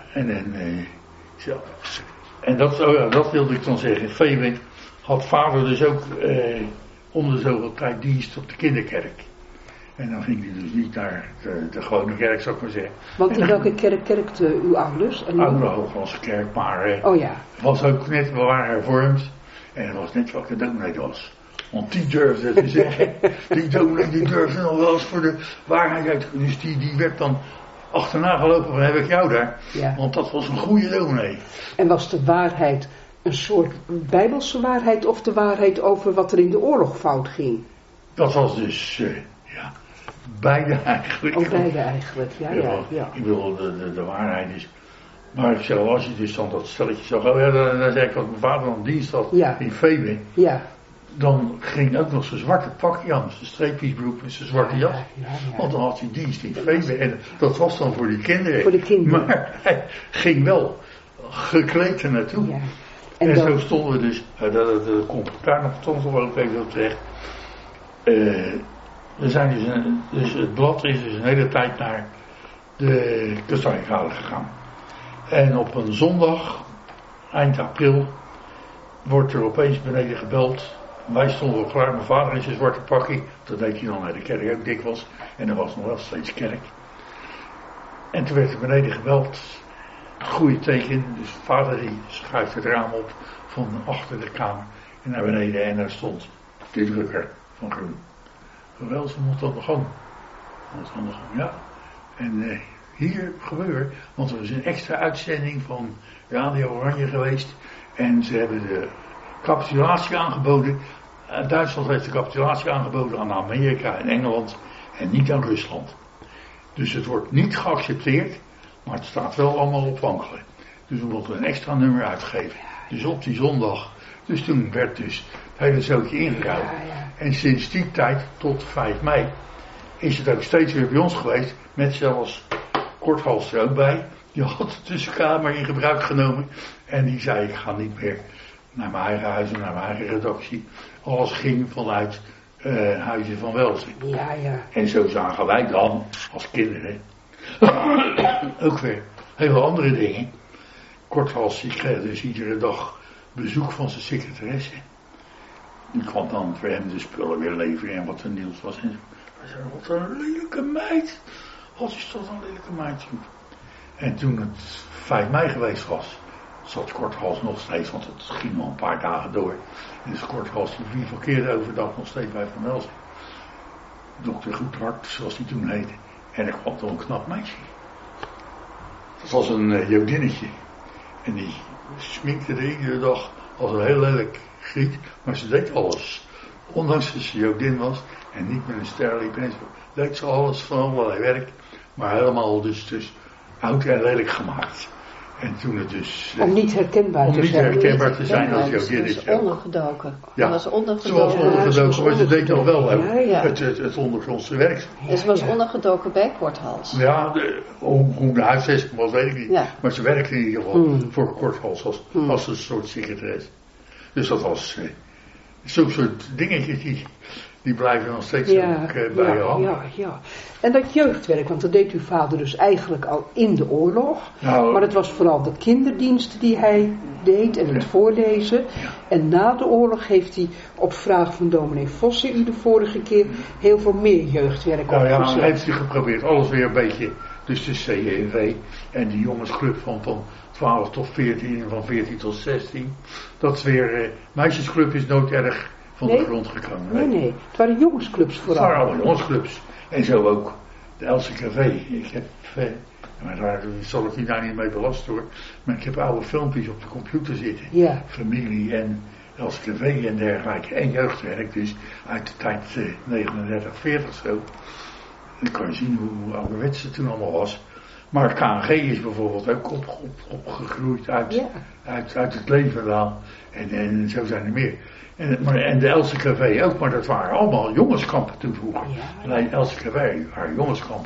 En dat wilde ik dan zeggen. Febe had vader dus ook om de zoveel tijd dienst op de kinderkerk. En dan ging hij dus niet naar de gewone kerk, zou ik maar zeggen. Want in welke kerk kerkte uw ouders? Oude Hooglandse kerk, maar was ook net, we waren hervormd. En het was net wat de dominee was. Want die durfde te zeggen, die dominee die durfde nog wel eens voor de waarheid uit. Dus die werd dan achterna gelopen van heb ik jou daar. Ja. Want dat was een goede dominee. En was de waarheid een soort bijbelse waarheid of de waarheid over wat er in de oorlog fout ging? Dat was dus, beide eigenlijk. Oh, beide eigenlijk, ja. Ik bedoel, de waarheid is. Maar als je dus dan dat stelletje zag, dan zei ik dat mijn vader dan dienst had in Febe. Ja. dan ging ook nog zijn zwarte pakje aan, zijn streepjesbroek en zijn zwarte jas. Want dan had hij dienst in Veemen. En dat was dan voor die kinderen. Voor de kinderen. Maar hij ging wel gekleed er naartoe. Ja. En zo stonden we dus, dat komt daar nog toch wel even op terecht. We zijn dus het blad is dus een hele tijd naar de Kastanjekade gegaan. En op een zondag, eind april, wordt er opeens beneden gebeld. Wij stonden al klaar, mijn vader in zijn zwarte pakje. Dat deed hij dan naar de kerk ook dikwijls. En er was nog wel steeds kerk. En toen werd er beneden gebeld. Goeie teken, dus vader die schuift het raam op van achter de kamer en naar beneden. En daar stond de drukker van Groen. Wel, ze moet aan de gang. Ja. En hier gebeurt, want er is een extra uitzending van Radio Oranje geweest. En ze hebben de capitulatie aangeboden. Duitsland heeft de capitulatie aangeboden aan Amerika en Engeland en niet aan Rusland. Dus het wordt niet geaccepteerd, maar het staat wel allemaal op wankelen. Dus we moeten een extra nummer uitgeven. Dus op die zondag. Dus toen werd dus het hele zootje ingeruild. En sinds die tijd tot 5 mei is het ook steeds weer bij ons geweest. Met zelfs Korthals er ook bij. Die had de tussenkamer in gebruik genomen. En die zei, ik ga niet meer naar mijn eigen huis en naar mijn eigen redactie. Alles ging vanuit Huizen van Welzijn. Ja. En zo zagen wij dan, als kinderen, ook weer heel andere dingen. Korthals, die kreeg dus iedere dag bezoek van zijn secretaresse. Die kwam dan voor hem de spullen weer leveren en wat er nieuws was. En hij zei, wat een lelijke meid. Wat is dat een lelijke meid. En toen het 5 mei geweest was, zat Korthals nog steeds, want het ging al een paar dagen door. En dus Korthals die verkeerde overdag nog steeds bij Van Welzijn. Dokter Goedhart, zoals die toen heette. En er kwam toch een knap meisje. Dat was een Jodinnetje. En die sminkte er iedere dag als een heel lelijk griet. Maar ze deed alles. Ondanks dat ze Jodin was en niet met een ster liep en zo, deed ze alles van allerlei werk. Maar helemaal dus oud en lelijk gemaakt. En toen het dus... om niet herkenbaar te zijn als Jodin is. Ze was ondergedoken. Ja, ze was ondergedoken, maar ze deed nog wel het ondergrondse werk. En ze was ondergedoken bij Korthals. Ja, hoe de huisvesting was, weet ik niet. Ja. Maar ze werkte in ieder geval voor Korthals als een soort secretaris. Dus dat was zo'n soort dingetjes die blijven nog steeds bij je hangen. Ja. En dat jeugdwerk, want dat deed uw vader dus eigenlijk al in de oorlog. Nou, maar het was vooral de kinderdiensten die hij deed en het voorlezen. Ja. En na de oorlog heeft hij op vraag van dominee Vossen u de vorige keer heel veel meer jeugdwerk opgezet. Ja, heeft hij geprobeerd alles weer een beetje. Dus de CNV en die jongensclub van 12 tot 14 en van 14 tot 16. Dat is weer, meisjesclub is nooit erg van de grond gekomen. Nee. Het waren jongensclubs vooral. Het waren allemaal jongensclubs. En zo ook de LCKV. Ik heb, maar daar zal ik daar niet mee belast hoor. Maar ik heb oude filmpjes op de computer zitten. Ja. Familie en LCKV en dergelijke. En jeugdwerk. Dus uit de tijd 39, 40 zo. Dan kan je zien hoe ouderwets het toen allemaal was. Maar KNG is bijvoorbeeld ook opgegroeid uit het leven wel. En zo zijn er meer. En de LCKV ook, maar dat waren allemaal jongenskampen toen vroeger. Ja. LCKV waren jongenskampen.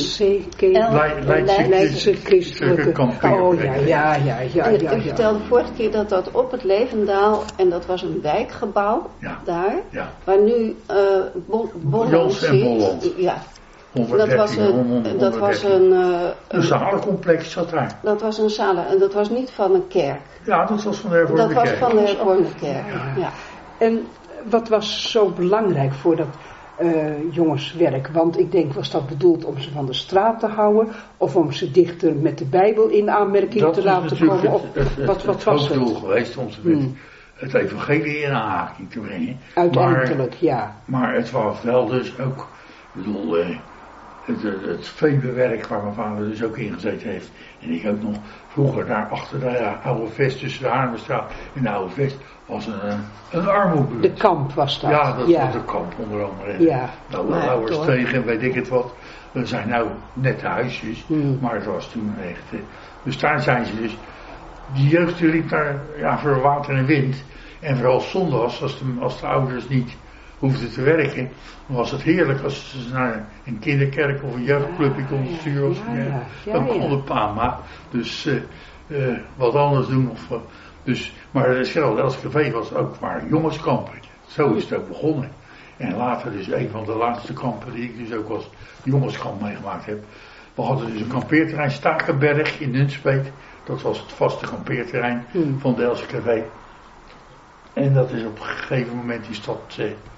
Leidse Christelijke Kampen. Oh ja. Ik vertelde vorige keer dat op het Levendaal, en dat was een wijkgebouw daar, waar nu Bolland zit. Ja. Dat was een zalencomplex zat daar. Dat was een zalen en dat was niet van een kerk. Ja, dat was van de hervormde kerk. Dat was van de hervormde kerk, ja. En wat was zo belangrijk voor dat jongenswerk? Want ik denk, was dat bedoeld om ze van de straat te houden? Of om ze dichter met de Bijbel in aanmerking te laten komen? Of wat was het? Dat is het doel geweest om ze met het evangelie in aanraking te brengen. Uiteindelijk, Maar het was wel dus ook, ik bedoel, het veebewerk waar mijn vader dus ook in gezeten heeft. En ik ook nog vroeger daar achter de oude vest tussen de Haarlemmerstraat en de oude vest was een armoedebuurt. De kamp was dat. Ja, dat was de kamp onder andere. Ja. Lauwers tegen, weet ik het wat. Er zijn nou nette huisjes, maar het was toen echt. Dus daar zijn ze dus. Die jeugd liep daar voor water en wind. En vooral zondags, als de ouders niet hoefden te werken, dan was het heerlijk als ze naar een kinderkerk of een jeugdclubje konden sturen. Dan kon de pa dus wat anders doen. Maar hetzelfde als café was ook maar jongenskampen. Zo is het ook begonnen. En later dus een van de laatste kampen die ik dus ook als jongenskamp meegemaakt heb. We hadden dus een kampeerterrein Stakenberg in Nunspeet. Dat was het vaste kampeerterrein van de LCKV. En dat is op een gegeven moment die stad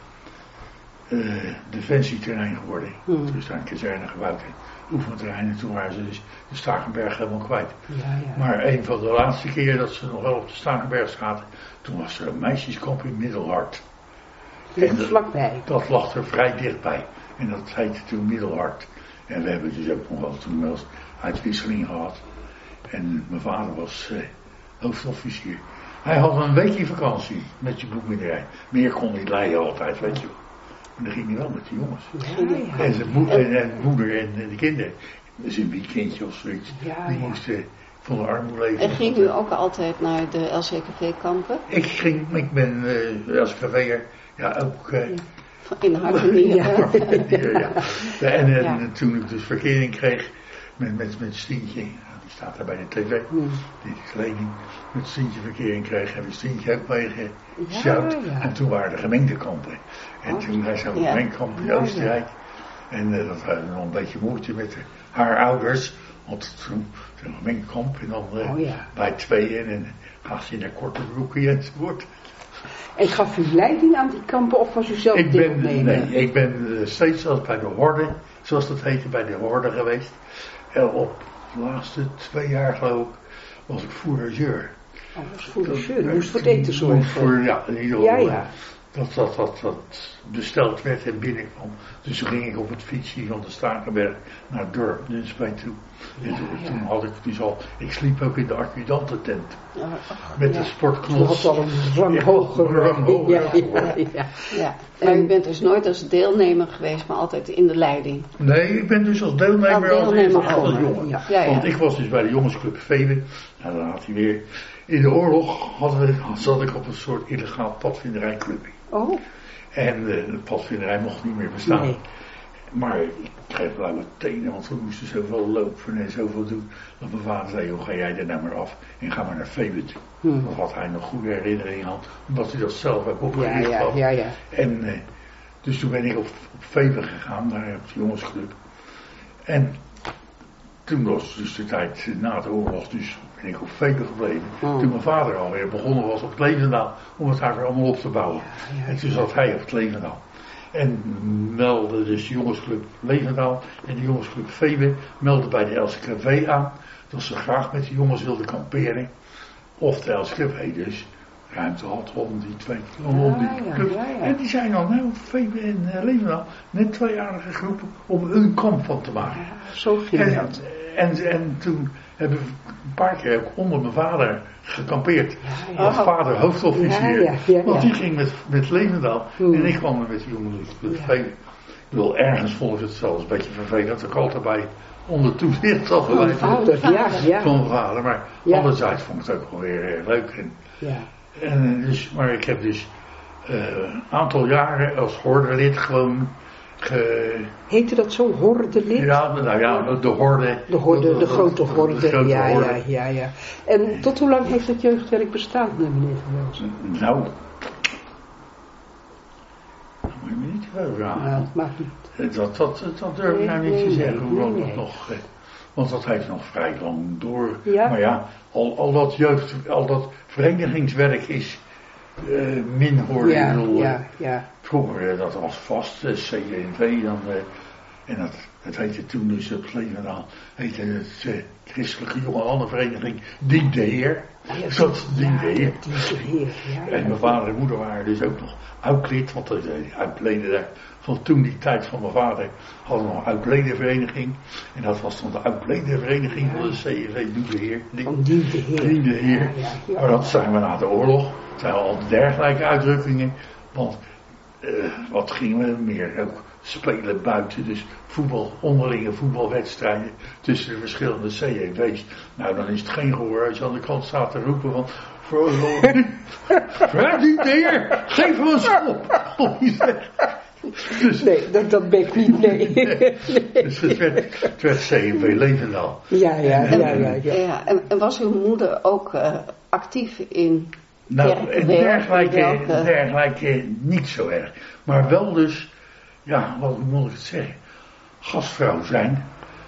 defensieterrein geworden. Toen is daar een kazerne gebouwd en oefenterrein. En toen waren ze dus de Stakenberg helemaal kwijt. Maar een van de laatste keer dat ze nog wel op de Stakenberg zaten, toen was er een meisjeskamp in Middelhart. En vlakbij. Dat lag er vrij dichtbij. En dat heette toen Middelhart. En we hebben dus ook nog wel toen wel uitwisseling gehad. En mijn vader was hoofdofficier. Hij had een weekje vakantie met je boekbinderij. Meer kon niet leiden altijd, weet je wel. Maar dan ging hij wel met de jongens. En zijn moeder en de kinderen. Dus een weekendje of zoiets. Die moesten van de armoede leven. En ging u ook altijd naar de LCKV-kampen? Ik ben LCKV'er. Ja, ook... in hart en nieren. En toen ik dus verkering kreeg met Stientje, die staat daar bij de tv, die kleding, met Stientje verkering kreeg, heb ik Stientje ook meegesjouwd. En toen waren de gemeentekampen. En toen hij zo'n gemeentekamp in Oostenrijk. En dat hadden we nog een beetje moeite met haar ouders, want toen een gemeentekamp en dan bij tweeën en gaat ze in een korte broekje enzovoort. En gaf u leiding aan die kampen of was u zelf deelnemer? Nee, ik ben steeds als bij de Horde, zoals dat heette, bij de Horde geweest. En op de laatste 2 jaar geloof ik, was ik fourageur. Oh, was fourageur, u moest voor het eten zorgen. Ja, in ieder geval. Dat besteld werd en binnenkwam. Dus toen ging ik op het fietsje van de Stakenberg naar het dorp Nunspeet toe. En toen had ik dus al, ik sliep ook in de adjudantentent. Met de sportklos. Dat had al een rang hoger. Ja. Maar u bent dus nooit als deelnemer geweest, maar altijd in de leiding. Nee, ik ben dus als deelnemer als jongen. Want ik was dus bij de jongensclub Veven. Nou, dan had hij weer. In de oorlog zat ik op een soort illegaal padvinderijclubje. Oh. En de padvinderij mocht niet meer bestaan. Nee. Maar ik kreeg blauwe tenen, want we moesten zoveel lopen en zoveel doen. Dat mijn vader zei, joh, ga jij er nou maar af en ga maar naar Veven toe. Dat had hij nog goede herinneringen aan, omdat hij dat zelf ook opgericht had. En dus toen ben ik op Veven gegaan, daar op de jongensclub. En toen was dus de tijd na de oorlog, dus ben ik op Veven gebleven. Toen mijn vader alweer begonnen was op het Levendaal, om het daar weer allemaal op te bouwen. En toen zat hij op het Levendaal. En meldde dus de jongensclub Levendaal en de jongensclub Veven meldde bij de LCKV aan dat ze graag met de jongens wilden kamperen. Of de LCKV dus ruimte had om die club. En die zijn dan, nou, Veven en Levendaal, net 2-jarige groepen om een kamp van te maken. Zo ging dat. En toen hebben we een paar keer ook onder mijn vader gekampeerd. Als vader hoofdofficier. Want die ging met Levendaal. En ik kwam er met die jongens met Veven. Ik bedoel, ergens vond ik het zelfs een beetje vervelend dat ik altijd bij onder toezicht zat geweest. Van mijn vader. Maar anderzijds vond ik het ook wel weer leuk. Maar ik heb dus een aantal jaren als hordelid gewoon Heette dat zo, hordelid? Ja, nou ja, de horde. De grote horde, ja. En tot hoe lang heeft het jeugdwerk bestaan, meneer Van Welzen? Nou, dat moet je me niet vragen. Nou, dat maakt niet. Dat durf ik nou niet te zeggen, hoe lang dat nog... Want dat heeft nog vrij lang door. Ja. Maar ja, al dat verenigingswerk is min horde. Vroeger, dat was vast, CNV dan, en dat heette toen dus op Levendaal, heette het Christelijke Jongerenvereniging Dient de Heer. Dat Dient de Heer. En mijn vader en moeder waren dus ook nog oud-lid, want de oud-leden daar van toen die tijd van mijn vader hadden nog een oud-ledenvereniging. En dat was dan de oud-ledenvereniging van de CNV Dient de Heer. Dient de Heer. Maar dat zijn we na de oorlog, het zijn al dergelijke uitdrukkingen, want wat gingen we meer ook spelen buiten, dus onderlinge voetbalwedstrijden tussen de verschillende CEV's. Nou, dan is het geen gehoor als je aan de kant staat te roepen van, vraag niet meer, geef ons op. Dus, nee, dat ben ik niet, nee. Dus het werd CEV Levendaal. Ja. En was uw moeder ook actief in dergelijke niet zo erg. Maar wel dus, ja, wat moet ik het zeggen, gastvrouw zijn.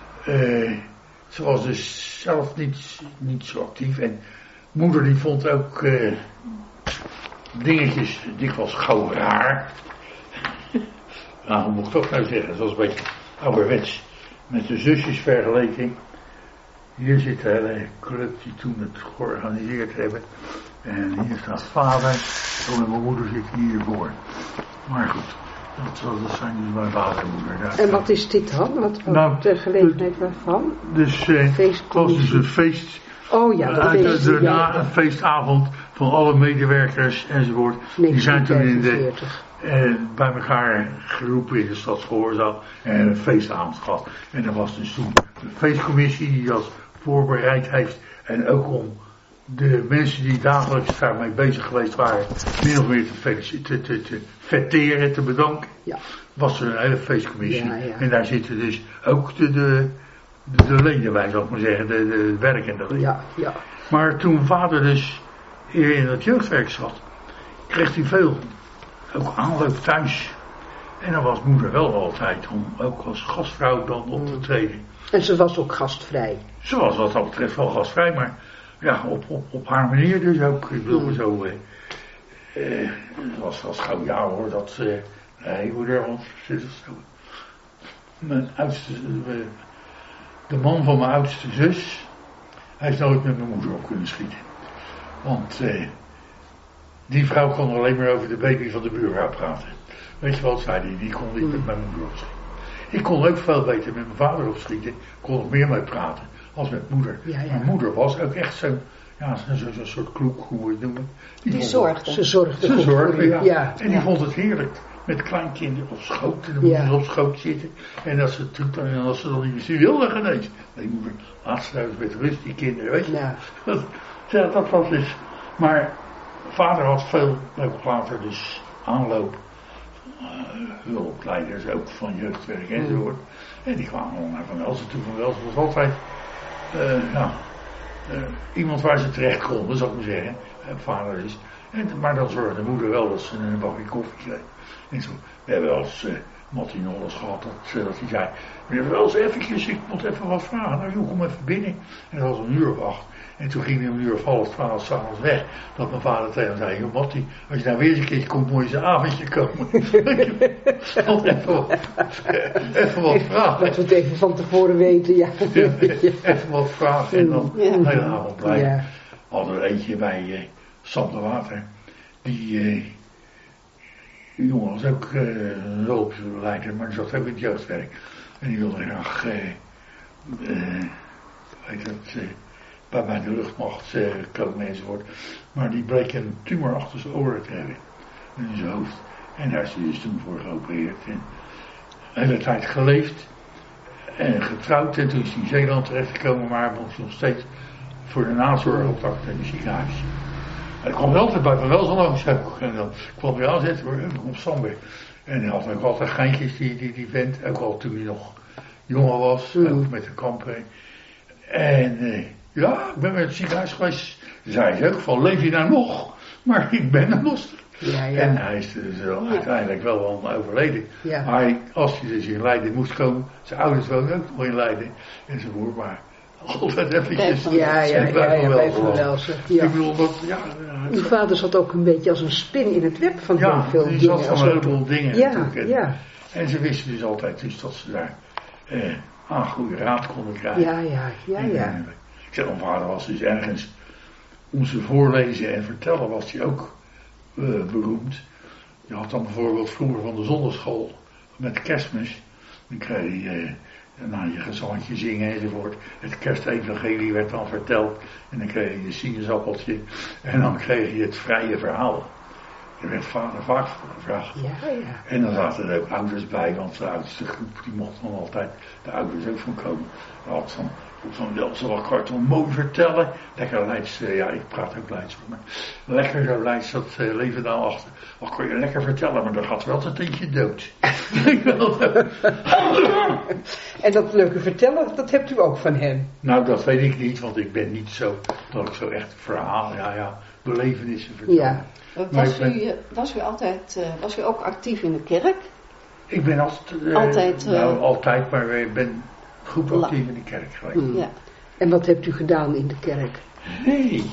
Ze was dus zelf niet zo actief. En moeder die vond ook dingetjes dikwijls gauw raar. Nou, hoe moet ik dat nou zeggen? Het was een beetje ouderwets. Met de zusjes vergeleken. Hier zit de hele club die toen het georganiseerd hebben. En hier staat vader. En mijn moeder zit hiervoor. Maar goed, dat zijn dus mijn vader en moeder. En wat is dit dan? Wat de gelegenheid waarvan? Dus het was dus een feest. Oh ja, dat feest. Daarna een feestavond van alle medewerkers enzovoort. Die zijn toen bij elkaar geroepen in de stadsgehoorzaal en een feestavond gehad. En er was dus toen de feestcommissie die dat voorbereid heeft. En ook om de mensen die dagelijks daarmee bezig geweest waren, min of meer te fetteren, te bedanken. Ja. Was er een hele feestcommissie. Ja. En daar zitten dus ook de leden bij, zal ik maar zeggen, de werkende leden. Ja. Maar toen vader dus hier in het jeugdwerk zat, kreeg hij veel ook aanloop thuis. En dan was moeder wel altijd om ook als gastvrouw dan op te treden. En ze was ook gastvrij? Ze was wat dat betreft wel gastvrij, maar ja, op haar manier dus ook. Ik bedoel me zo, het was gauw ja hoor, dat, nee moeder, want het is zo. Mijn oudste, de man van mijn oudste zus, hij is nooit met mijn moeder op kunnen schieten. Want die vrouw kon alleen maar over de baby van de buurvrouw praten. Weet je wat, zei hij, die kon niet met mijn moeder opschieten. Ik kon ook veel beter met mijn vader opschieten, ik kon nog meer mee praten als met moeder. Ja. Mijn moeder was ook echt zo'n soort kloek, hoe moet je het noemen. Ze zorgde. Ja. En die vond het heerlijk met kleinkinderen op schoot. En dan moesten ze op schoot zitten. En als ze dan niet meer wilden genezen. Nee, moeder, laat ze nou eens met rust, die kinderen, weet je. Ja. Dat was dus. Maar vader had veel, ook later dus aanloop. Hulpleiders ook van jeugdwerk enzovoort. En die kwamen allemaal naar Van Welsen toe. Van Welsen was altijd iemand waar ze terecht konden, zal ik maar zeggen. Vader is. Maar dan zorgde de moeder wel dat ze een bakje koffie kreeg. En zo, we hebben wel eens Martin Holles gehad dat hij zei, meneer Wels, eventjes, ik moet even wat vragen. Nou joh, kom even binnen. En dat was 1:08. En toen ging hij 1:30, 12 weg. Dat mijn vader tegen hem zei, joh Mattie, als je nou weer eens een keertje komt, moet je een avondje komen. even wat vragen. Dat we het even van tevoren weten, ja. Even wat vragen en dan de hele avond blijven. Ja. We hadden er eentje bij Sander Water. Die jongen was ook hulpleider, maar die zat ook in het jeugdwerk. En die wilde graag, bij de luchtmacht komen enzovoort. Maar die bleek een tumor achter zijn oren te hebben. In zijn hoofd. En daar is hij dus toen voor geopereerd. En de hele tijd geleefd. En getrouwd. En toen is hij in Zeeland terechtgekomen. Maar hij mocht nog steeds voor de nazorg op dat in het ziekenhuis. En ik kwam altijd bij Van Welsen langs. En dan kwam hij aanzetten op Sandberg. En hij had ook altijd geintjes die vent. Ook al toen hij nog jonger was. Ook met de kampen. En ja, ik ben met het ziekenhuis geweest. Toen zei hij ook van, leef je nou nog? Maar ik ben er nog. Ja. En hij is dus uiteindelijk wel overleden. Ja. Maar als hij dus in Leiden moest komen, zijn ouders woonden ook nog in Leiden. Enzovoort, maar altijd eventjes. Bij Van Welsen. Ja. Ik bedoel, uw vader zat ook een beetje als een spin in het web van heel veel dingen. Ja, die zat van een heleboel dingen. Ja. En ze wisten dus altijd dus dat ze daar goede raad konden krijgen. Ja. Ik zeg, mijn vader was dus ergens om ze voorlezen en vertellen was hij ook beroemd. Je had dan bijvoorbeeld vroeger van de zondagschool met kerstmis. Dan kreeg je je gezangetje zingen enzovoort. Het kerstevangelie werd dan verteld. En dan kreeg je een sinaasappeltje. En dan kreeg je het vrije verhaal. Daar werd vader vaak voor gevraagd. Ja. En dan zaten er ook ouders bij, want de oudste groep die mocht dan altijd de ouders ook van komen. Dan had van Welse wat kort om mooi vertellen. Lekker Leids, ik praat ook Leids voor me. Lekker zo Leids dat Levendaal achter. Wat kon je lekker vertellen, maar dan gaat wel het eentje dood. En dat leuke vertellen, dat hebt u ook van hem? Nou, dat weet ik niet, want ik ben niet zo, dat ik zo echt verhalen, belevenissen vertel. Ja. Was u ook actief in de kerk? Ik ben altijd, maar ik ben goed actief in de kerk geweest. Ja. En wat hebt u gedaan in de kerk? Nee,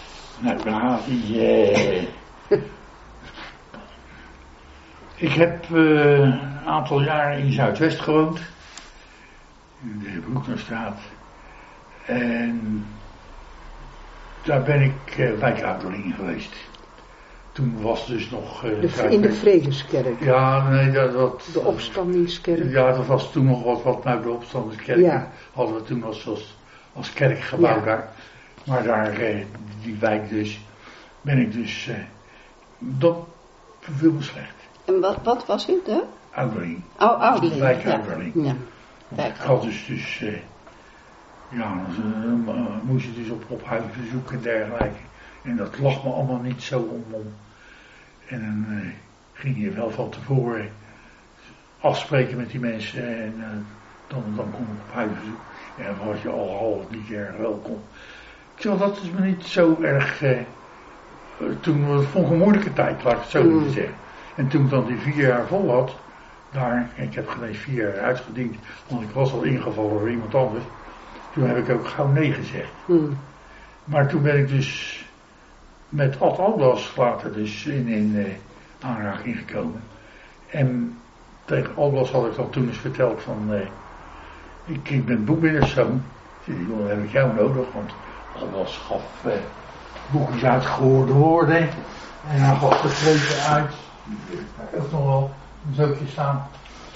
ik heb een aantal jaren in Zuidwest gewoond, in de Broeknerstraat. En daar ben ik wijkouderling geweest. Toen was dus nog... in de Vredeskerk? Ja, nee, de opstandingskerk? Ja, dat was toen nog wat nou de opstandingskerk hadden we toen als kerkgebouw daar. Maar daar, die wijk dus, ben ik dus... dat viel me slecht. En wat was u, de? Ouderling. Ouderling. Wijkouderling. Ja. Ik had dus moest je dus op huisbezoek en dergelijke. En dat lag me allemaal niet zo om. En dan ging je wel van tevoren afspreken met die mensen en dan kom ik op huisbezoek. En dan was je al niet erg welkom. Ik zeg, dat is me niet zo erg... toen vond ik een moeilijke tijd, laat ik het zo moeten zeggen. En toen ik dan die 4 jaar vol had, ik heb geen 4 jaar uitgediend, want ik was al ingevallen door iemand anders. Toen heb ik ook gauw nee gezegd. Maar toen ben ik dus met Ad Alblas later dus in aanraking gekomen. En tegen Alblas had ik dan toen eens verteld van, ik ben boekbinderszoon. Dan heb ik jou nodig, want Alblas gaf boekjes uit gehoorde woorden. En hij gaf geschreven uit. Daar heb ik nog wel een zootje staan.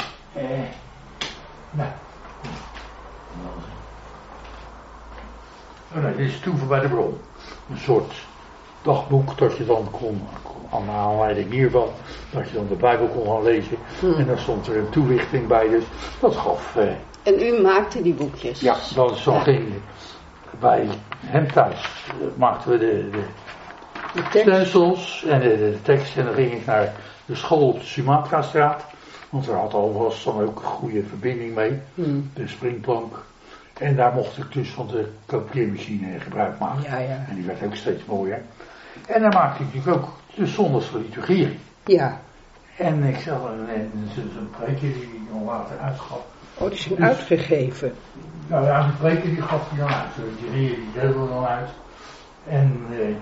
Dit is Toeven bij de Bron. Een soort dagboek dat je dan kon, aan de aanleiding hiervan, dat je dan de Bijbel kon gaan lezen. En daar stond er een toelichting bij, dus dat gaf... En u maakte die boekjes? Ja, zo ging bij hem thuis. Maakten we de stencils en de tekst. En dan ging ik naar de school op de Sumatrastraat. Want daar had Alblas dan ook een goede verbinding mee. De springplank. En daar mocht ik dus van de kopieermachine gebruik maken. Ja. En die werd ook steeds mooier. En dan maakte ik natuurlijk ook de zondags liturgie. Ja. En ik zag een preekje die hij dan later uitgaf. Oh, die zijn uitgegeven. Nou ja, die preekje die gaf hij dan uit. De liturgie die deelde dan uit. En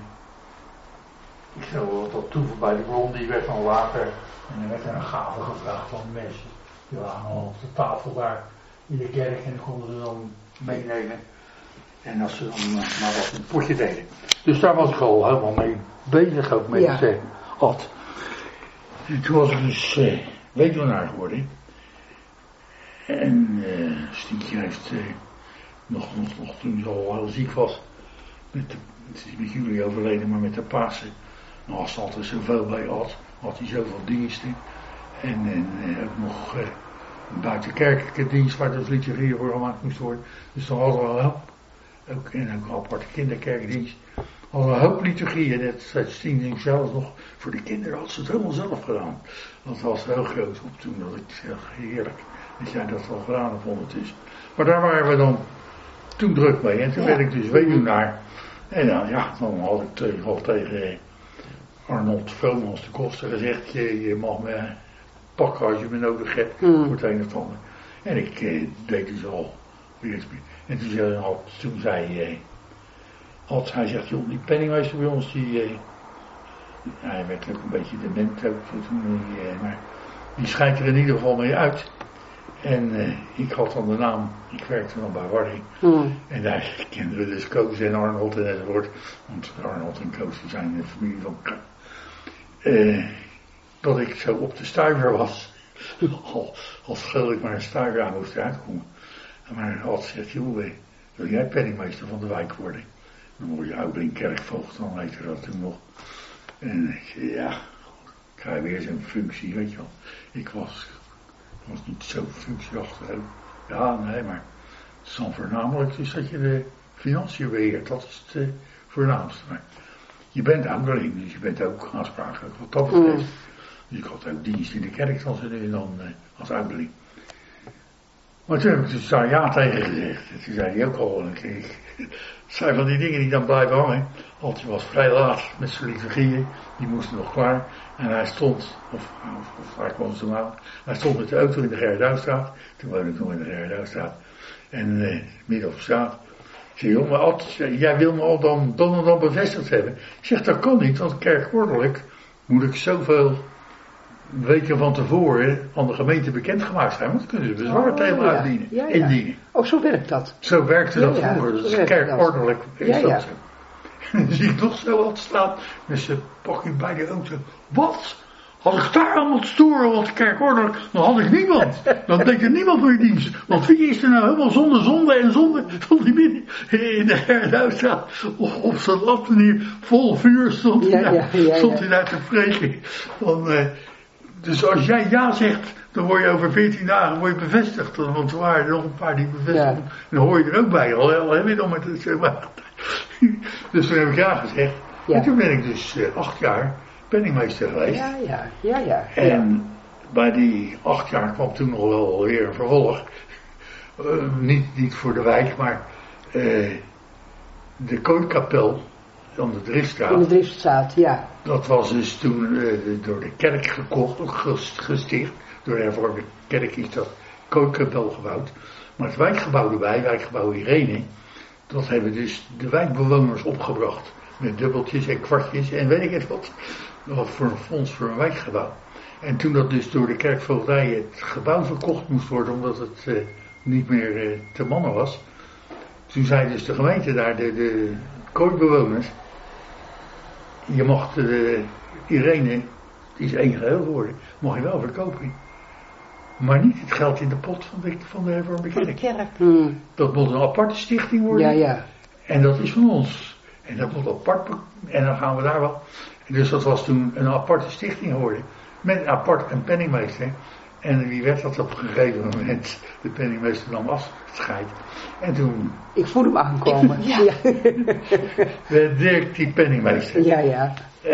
ik zag wel dat Toeven bij de Bron, die werd dan later. En er werd er een gave gevraagd van mensen. Die waren al op de tafel daar in de kerk en die konden ze dan meenemen. En als ze dan maar wat in het potje deden. Dus daar was ik al helemaal mee bezig, ook met Ad. En toen was ik dus weduwnaar geworden. En Stientje heeft nog toen ze al heel ziek was. Het is met jullie overleden, maar met de Pasen. Nou was er altijd zoveel bij Ad. Had hij zoveel diensten. En ook nog een buitenkerkelijke dienst waar de liturgie voor gemaakt moest worden. Dus dan hadden we wel help. Ook een aparte kinderkerkdienst. Hadden we een hoop liturgie en het Stientje zelf nog. Voor de kinderen had ze het helemaal zelf gedaan. Dat was heel groot op toen. Dat ik zeg, heerlijk. Dat jij dat al gedaan hebt ondertussen. Maar daar waren we dan toen druk mee. En toen werd ik dus weduwnaar. En dan had ik al tegen Arnold Vromans de Koster gezegd. Je mag me pakken als je me nodig hebt. Voor het een of het ander. En ik deed dus al. En toen zei hij zegt, joh, die penningmeester bij ons, hij werd ook een beetje dement ook toen, maar die schijnt er in ieder geval mee uit. En ik had dan de naam, ik werkte dan bij Warding. En daar kenden we dus Koos en Arnold enzovoort. Want Arnold en Koos zijn de familie van dat ik zo op de stuiver was. Als schuld ik maar een stuiver aan moest uitkomen. Maar had zegt, joh, wil jij penningmeester van de wijk worden? Dan word je ouderling kerkvoogd, dan heette dat toen nog. En ik zei, ja, krijg je weer zo'n functie, weet je wel. Ik was niet zo functieachtig. Ja, nee, maar het is dan voornamelijk dus dat je de financiën beheert. Dat is het voornaamste. Maar je bent ouderling, dus je bent ook aansprakelijk wat dat betreft. Dus ik had ook dienst in de kerk als ouderling. Maar toen heb ik dus daar ja tegen gezegd. En toen zei hij ook al een keer. Het zijn van die dingen die dan blijven hangen. Want hij was vrij laat met zijn liturgieën. Die moesten nog klaar. En hij stond, of hij kwam zo laat. Hij stond met de auto in de Gerardouwstraat. Toen woonde ik nog in de Gerardouwstraat. En midden op straat. Ik zei, joh, maar jij wil me al dan en dan bevestigd hebben. Ik zeg, dat kan niet, want kerkordelijk moet ik zoveel weken van tevoren aan de gemeente bekendgemaakt zijn. Want dan kunnen ze bezwaar tegen uitdienen. Ja. Indienen. Oh, zo werkt dat. Zo werkte dat vroeger. Dus kerkordelijk is dat zo. En dan zie ik toch zo wat staan met zijn pakje bij de auto. Wat? Had ik daar allemaal te storen, want kerkordelijk, dan had ik niemand. Dan deed er niemand meer dienst. Want wie is er nou helemaal zonder zonde en zonde? Stond hij binnen in de Gerardouwstraat op zijn lampenier vol vuur stond hij daar te preken. Dus als jij ja zegt, dan word je over 14 dagen bevestigd. Want er waren er nog een paar die bevestigd. Dan hoor je er ook bij. Al heb je dan met het Dus toen heb ik ja gezegd. Ja. En toen ben ik dus 8 jaar penningmeester geweest. Ja. En bij die 8 jaar kwam toen nog wel weer een vervolg. Niet voor de wijk, maar de Kooikapel aan de Driftstraat. In de Driftstraat, ja. Dat was dus toen door de kerk gesticht. Door de hervormde kerk is dat Kooikapel gebouwd. Maar het wijkgebouw erbij, wijkgebouw Irene, dat hebben dus de wijkbewoners opgebracht. Met dubbeltjes en kwartjes en weet ik het wat. Wat voor een fonds voor een wijkgebouw. En toen dat dus door de kerkvoogdij het gebouw verkocht moest worden omdat het niet meer te mannen was. Toen zei dus de gemeente daar, de kooibewoners, je mag Irene, die is één geheel geworden, mag je wel verkopen. Maar niet het geld in de pot van de hervormde kerk. Dat moet een aparte stichting worden. Ja. En dat is van ons. En dat moet apart, en dan gaan we daar wel. Dus dat was toen een aparte stichting geworden. Met apart een penningmeester. En wie werd dat op een gegeven moment? De penningmeester nam afscheid. En toen... Ik voel hem aankomen. Werd Dirk die penningmeester. Ja.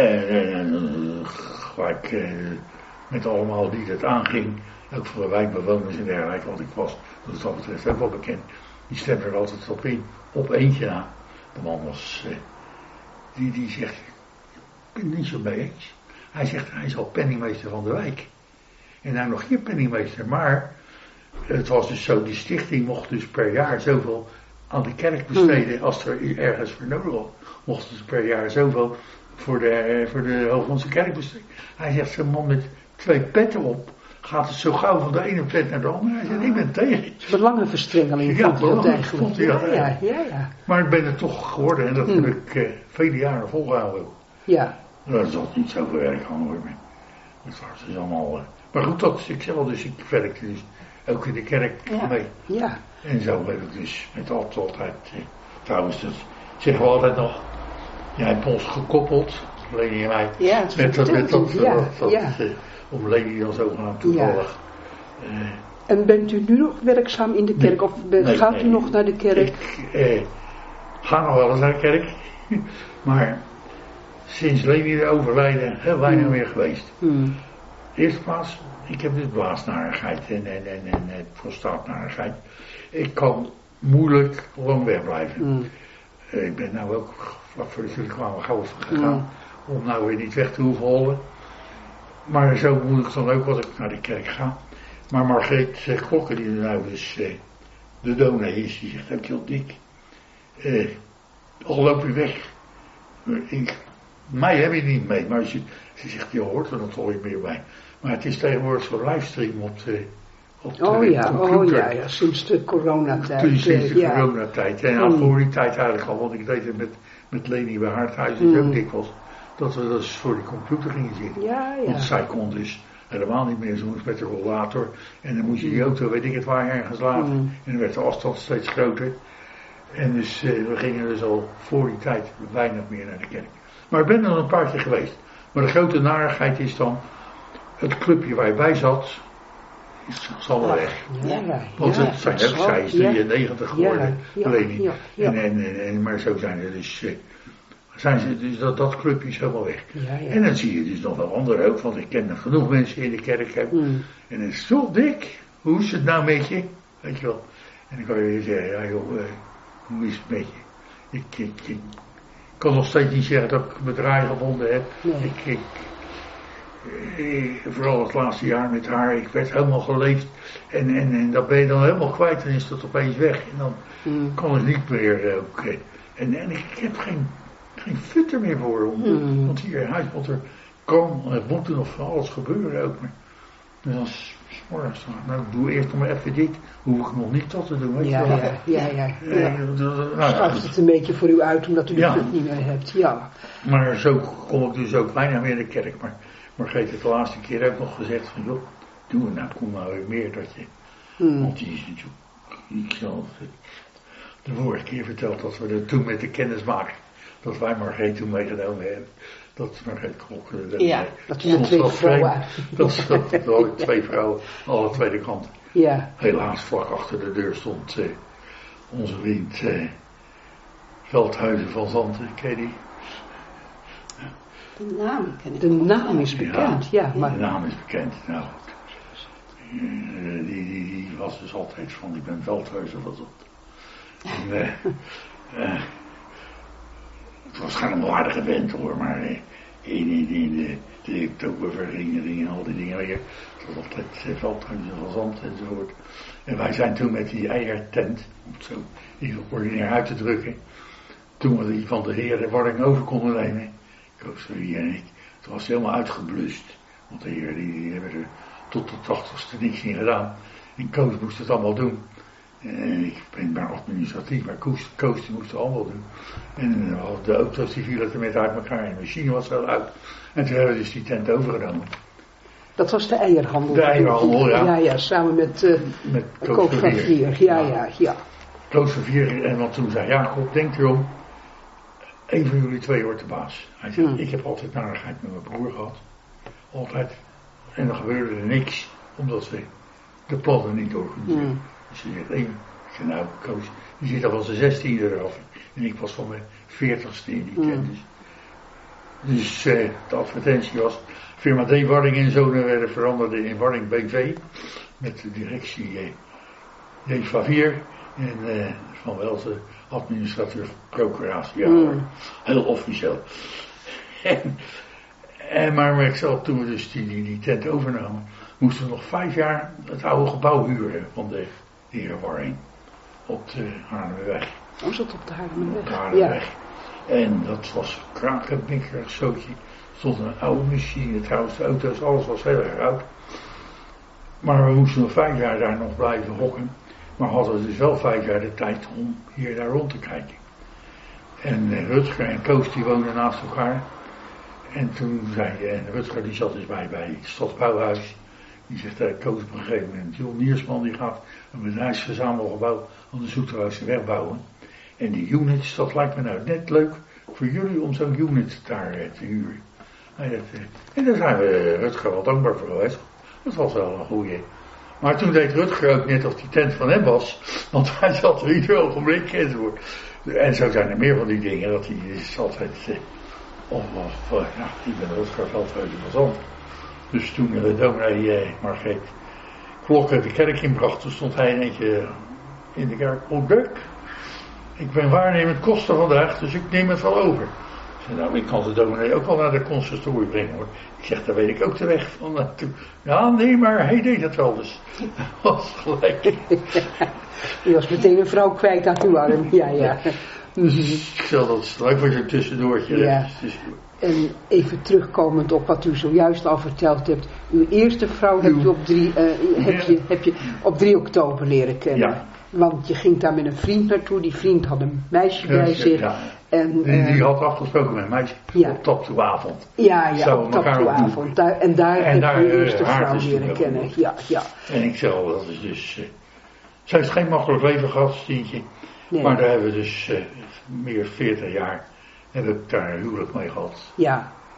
En gelijk met allemaal die dat aanging. Ook voor de wijkbewoners en dergelijke. Want ik was, wat dat betreft, ook wel bekend. Die stemde er altijd op in. Op eentje na. De man was... Die zegt... Ik ben het niet zo mee eens. Hij zegt, hij is al penningmeester van de wijk. En nou nog hier penningmeester. Maar het was dus zo, die stichting mocht dus per jaar zoveel aan de kerk besteden. Als er ergens voor nodig was. Mochten ze per jaar zoveel voor de Hooglandse kerk besteden. Hij zegt, zo'n man met 2 petten op. Gaat het zo gauw van de ene pet naar de andere? Hij zegt, ik ben tegen. Belangenverstrengeling vond hij dat eigenlijk. Ja. Maar ik ben het toch geworden en dat heb ik vele jaren volgehouden. Ja. Dat is altijd niet zoveel werk aan hoor. Dat was dus allemaal... Maar goed, ik zeg wel, dus ik werkte dus ook in de kerk mee. Ja. En zo heb ik dus met altijd... trouwens, dat zeggen we altijd nog... Jij hebt ons gekoppeld, Leni en mij. Ja, om Leni dan zogenaamd toevallig. En bent u nu nog werkzaam in de kerk? Nee, of gaat u nog naar de kerk? Ik ga nog wel eens naar de kerk. Maar sinds Leni de overlijden heel weinig meer geweest. Eerst plaats, ik heb dus blaasnarigheid en prostaatnarigheid. Ik kan moeilijk lang wegblijven. Ik ben nou ook vlak voor de jullie kwamen gauw gegaan. Om nou weer niet weg te hoeven hollen. Maar zo moet ik dan ook als ik naar de kerk ga. Maar Margreet Klokken, die er nou dus de dominee is, die zegt ook heel dik. Al loop je weg. Mij heb je niet mee, maar ze zegt, je hoort er dan toch niet meer bij. Maar het is tegenwoordig zo'n livestream op de computer. Ja, sinds de coronatijd. Sinds de coronatijd. En voor die tijd eigenlijk al, want ik deed het met Leni bij Harthuizen ook dikwijls. Dat we dus voor die computer gingen zitten. Ja. Want zij kon dus helemaal niet meer, ze moest met de rollator. En dan moest je die auto, weet ik het waar, ergens laten. En dan werd de afstand steeds groter. En dus we gingen dus al voor die tijd weinig meer naar de kerk. Maar ik ben er een paar keer geweest. Maar de grote narigheid is dan, het clubje waar je bij zat, zal wel weg. Want het zijn ook, zij is 93 geworden, Leni. Maar zo zijn er dus, dus dat clubje is helemaal weg. En dan zie je dus nog wel anderen ook, want ik ken genoeg mensen in de kerk. En het is zo dik, hoe is het nou met je? Weet je wel. En dan kan je weer zeggen, ja joh, hoe is het met je? Ik kan nog steeds niet zeggen dat ik me draai gevonden heb. Nee. Vooral het laatste jaar met haar, ik werd helemaal geleefd. En dat ben je dan helemaal kwijt en is dat opeens weg. En dan kan het niet meer ook. En ik heb geen futter meer voor hem. Want hier in huis, want er kan en moet er nog van alles gebeuren ook. Maar dus als morgens, nou doe eerst nog maar even dit, hoef ik nog niet dat te doen. Weet je wel. Schuift het een beetje voor u uit omdat u de fut niet meer hebt, Maar zo kom ik dus ook bijna meer in de kerk. Maar Margreet heeft de laatste keer ook nog gezegd van, joh, doe het nou, kom nou weer meer dat je. Want die is natuurlijk, ik zal de vorige keer verteld dat we er toen met de kennismaking, dat wij Margreet toen meegenomen hebben. Dat Margreet Klok. Dat je twee vrouwen. Dat twee vrouwen, alle tweede kant. Helaas vlak achter de deur stond onze vriend Veldhuizen van Zanten, ken je die? De naam ken ik. De naam is bekend, maar... De naam is bekend, nou. Die was dus altijd van, ik ben Veldhuizen van Zanten. Het was geen aardige vent hoor, maar in de oktobervereniging en al die dingen weer. Het was altijd Veldhuizen van Zanten enzovoort. En wij zijn toen met die eiertent, om het zo even ordinair uit te drukken, toen we die van de heren Warring over konden nemen, Koos Vervier en ik, toen was het helemaal uitgeblust. Want de heren die hebben er tot de 80ste niks in gedaan. En Koos moest het allemaal doen. En ik ben maar administratief, maar Koos die moest het allemaal doen. En de auto's die vielen er met uit elkaar en de machine was zo uit. En toen hebben we dus die tent overgenomen. Dat was de eierhandel. De eierhandel, ja. Samen met Koos Vervier. Ja. Koos Vervier, en want toen zei Jacob, denk erom, een van jullie twee wordt de baas. Hij zei, ik heb altijd narigheid met mijn broer gehad. Altijd. En dan gebeurde er niks, omdat we de plannen niet door konden zetten. Dus hij zegt, ik zei, nou Koos, je zit al van zijn 16e eraf. En ik was van mijn 40ste in die tent. Dus de advertentie was, firma D. Warring en Zonen werden veranderd in Warring BV. Met de directie J. Favier en Van Welzen, administrateur procuratie. Heel officieel. Maar ik zelf, toen we dus die tent overnamen, moesten we nog 5 jaar het oude gebouw huren van de heren Warring. Op de Haarlemmerweg. Zat op de Haarlemmerweg. Op de Haarlemmerweg. En dat was krakenbinkerig zootje. Er stond een oude machine, trouwens de auto's, alles was heel erg oud. Maar we moesten nog 5 jaar daar nog blijven hokken. Maar hadden dus wel 5 jaar de tijd om hier daar rond te kijken. En Rutger en Koos die woonden naast elkaar. En toen zei Rutger, die zat dus bij het Stadsbouwhuis. Die zegt, Koos op een gegeven moment, John Niersman die gaat een bedrijfsverzamelgebouw aan de Zoeterwoudsche weg bouwen. En die units, dat lijkt me nou net leuk voor jullie om zo'n unit daar te huren. En daar zijn we Rutger wel dankbaar voor geweest. Dat was wel een goeie. Maar toen deed Rutger ook net of die tent van hem was. Want hij zat er ieder ogenblik enzovoort. En zo zijn er meer van die dingen. Dat hij is altijd... ik ben Rutger Veldhuizen van Zanten. Dus toen de dominee Margreet Klok de kerk inbracht, toen stond hij in eentje in de kerk. Oh, leuk. Ik ben waarnemend koster vandaag, dus ik neem het wel over. Ik zei, nou, ik kan de dominee ook wel naar de consistorie brengen hoor. Ik zeg, daar weet ik ook de weg van naartoe. Ja, nee, maar hij deed het wel dus. Dat was gelijk. Je was meteen een vrouw kwijt aan uw arm, ja. Dus ik stel dat is leuk voor zo'n tussendoortje. Ja. Dus, en even terugkomend op wat u zojuist al verteld hebt. Uw eerste vrouw heb je op 3 oktober leren kennen. Ja. Want je ging daar met een vriend naartoe. Die vriend had een meisje bij zich. Ja. En, die had afgesproken met een meisje op taptoeavond. Ja, op taptoeavond. En daar heb je uw eerste vrouw leren kennen. Ja. En ik zeg al, dat is dus... Zij heeft geen makkelijk leven gehad, Stientje. Nee. Maar daar hebben we dus meer dan 40 jaar heb ik daar een huwelijk mee gehad. Ja.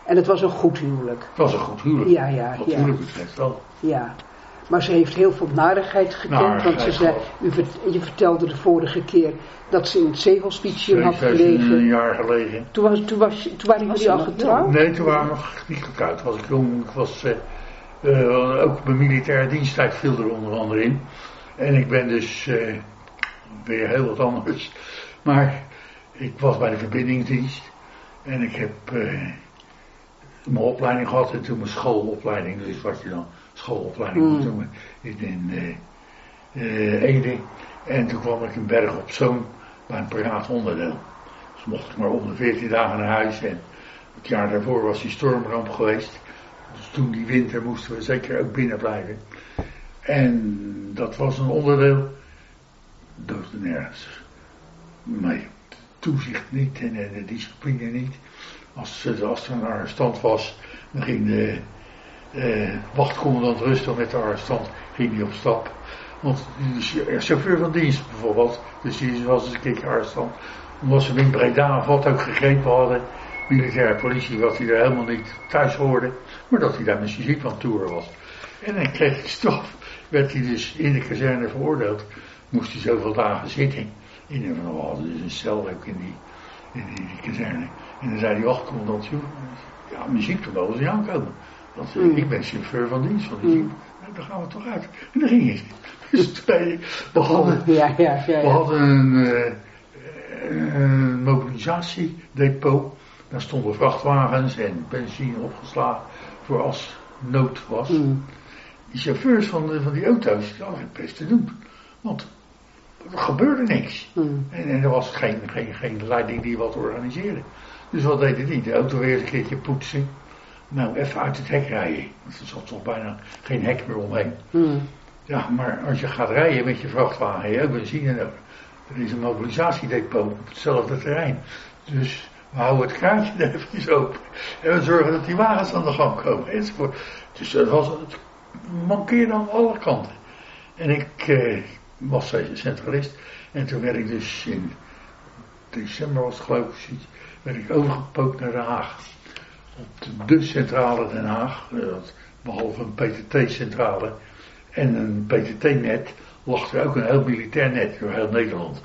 En het was een goed huwelijk. Het was een goed huwelijk. Ja. Wat huwelijk betreft wel. Ja. Maar ze heeft heel veel narigheid gekend, want ze zei, je vertelde de vorige keer dat ze in het zeehospitium had gelegen. Een jaar gelegen. Toen waren jullie al getrouwd? Nee, toen waren we nog niet getrouwd. Was ik jong, ik was ook mijn militaire diensttijd viel er onder andere in. En ik ben dus weer heel wat anders. Maar ik was bij de verbindingsdienst en ik heb mijn opleiding gehad en toen mijn schoolopleiding, dus wat je dan schoolopleiding moet doen in Ede. En toen kwam ik in Bergen op Zoom bij een paraat onderdeel. Dus mocht ik maar om de 14 dagen naar huis en het jaar daarvoor was die stormramp geweest. Dus toen die winter moesten we zeker ook binnen blijven. En dat was een onderdeel, dood en nergens. Nee, toezicht niet en de discipline niet. Als er een arrestant was, dan ging de wachtcommandant rustig met de arrestant, ging die op stap. Want de chauffeur van dienst bijvoorbeeld, dus die was eens een keer arrestant, omdat ze hem in Breda of wat ook gegrepen hadden, militaire politie, wat hij er helemaal niet thuis hoorde, maar dat hij daar met zijn jeep aan toeren was. En dan kreeg hij straf, werd hij dus in de kazerne veroordeeld, moest hij zoveel dagen zitten. We hadden dus een cel ook in die kazerne. En dan zei die wachtcommandant, ja, mijn jeep kan wel eens niet aankomen. Ik ben chauffeur van dienst van die jeep. Nou, daar gaan we toch uit. En daar ging ik. Dus we hadden een mobilisatiedepot. Daar stonden vrachtwagens en benzine opgeslagen voor als nood was. Die chauffeurs van die auto's, die hadden het best te doen. Want er gebeurde niks. En er was geen leiding die wat organiseerde. Dus wat deden die? De auto weer eens een keertje poetsen. Nou, even uit het hek rijden. Want er zat toch bijna geen hek meer omheen. Ja, maar als je gaat rijden met je vrachtwagen, je hebt benzine nodig. Er is een mobilisatiedepot op hetzelfde terrein. Dus we houden het kraantje er even open. En we zorgen dat die wagens aan de gang komen. Enzovoort. Dus het mankeerde aan alle kanten. En ik was centralist. En toen werd ik dus in december, was het geloof ik, werd ik overgepookt naar Den Haag. Op de centrale Den Haag, behalve een PTT-centrale en een PTT-net, lag er ook een heel militair net door heel Nederland.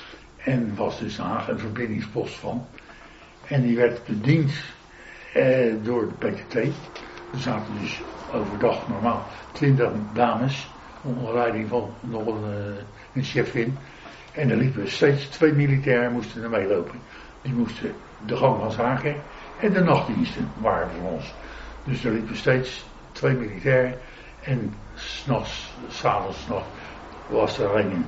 En was dus Den Haag een verbindingspost van. En die werd bediend door de PTT. Er zaten dus overdag normaal 20 dames, onder leiding van nog een chefin. En er liepen steeds 2 militairen moesten er meelopen. Die moesten de gang van zaken en de nachtdiensten waren voor ons. Dus er liepen steeds 2 militairen en s'avonds nog was er alleen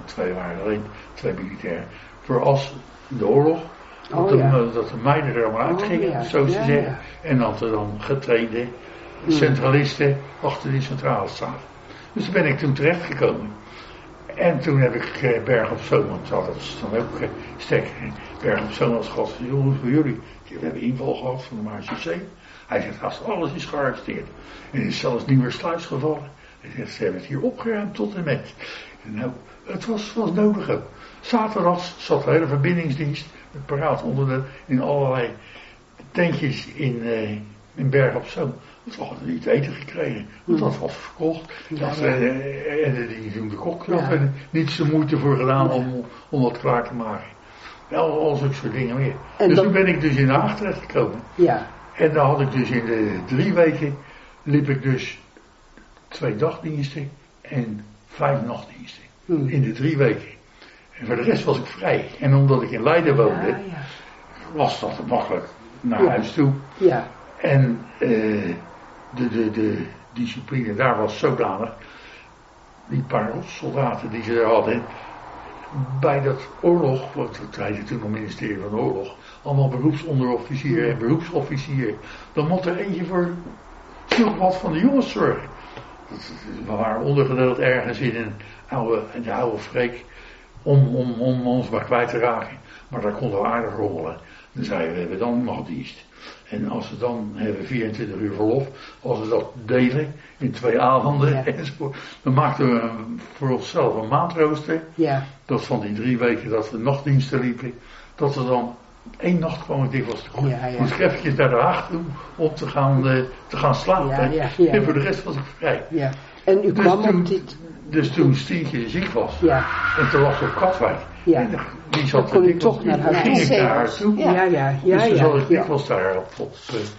2 militairen. Voor als de oorlog, dat de meiden er allemaal uitgingen, zo te zeggen. Ja. En dat er dan getrainde centralisten achter die centrale staan. Dus daar ben ik toen terechtgekomen. En toen heb ik Bergen op Zoom, want dat is dan ook sterk. Bergen op Zoom als gast, jongens voor jullie. We hebben inval gehad van de marechaussee. Hij zegt, als alles is gearresteerd. En er is zelfs niet meer sluis gevallen. Hij zegt, ze hebben het hier opgeruimd tot en met. En nou, het was nodig ook. Zaterdag zat de hele verbindingsdienst, het paraat in allerlei tentjes in Bergen op Zoom. We hadden niet eten gekregen, want dat was verkocht. En die doen de kok en niet zo moeite voor gedaan om dat klaar te maken. Al zulke soort dingen meer. En dus toen ben ik dus in Den Haag terechtgekomen. Ja. En dan had ik dus in de 3 weken, liep ik dus 2 dagdiensten en 5 nachtdiensten. In de 3 weken. En voor de rest was ik vrij. En omdat ik in Leiden woonde, was dat makkelijk naar huis toe. Ja. En de discipline daar was zodanig, die paar soldaten die ze er hadden, bij dat oorlog, wat heette toen nog ministerie van de Oorlog, allemaal beroepsonderofficier en beroepsofficier, dan mocht er eentje voor wat van de jongens zorgen. We waren ondergedeeld ergens in de oude freek om ons maar kwijt te raken, maar daar konden we aardig rommelen. Dan zeiden we hebben dan nachtdienst. En als we dan hebben 24 uur verlof, als we dat delen in 2 avonden enzovoort, dan maakten we voor onszelf een maandrooster. Ja. Dat van die 3 weken dat we nachtdiensten liepen, dat we dan Eén nacht kwam ik dikwijls te kort. Moest ik eventjes naar de Haag toe om te gaan slapen. En voor de rest was ik vrij. Ja. En u kwam op dit... Dus toen Stientje ziek was. En toen was ze op Katwijk. En die zat kon ik toch naar haar toe. Ging ik naar haar toe. Dus toen zat ik dikwijls daar op.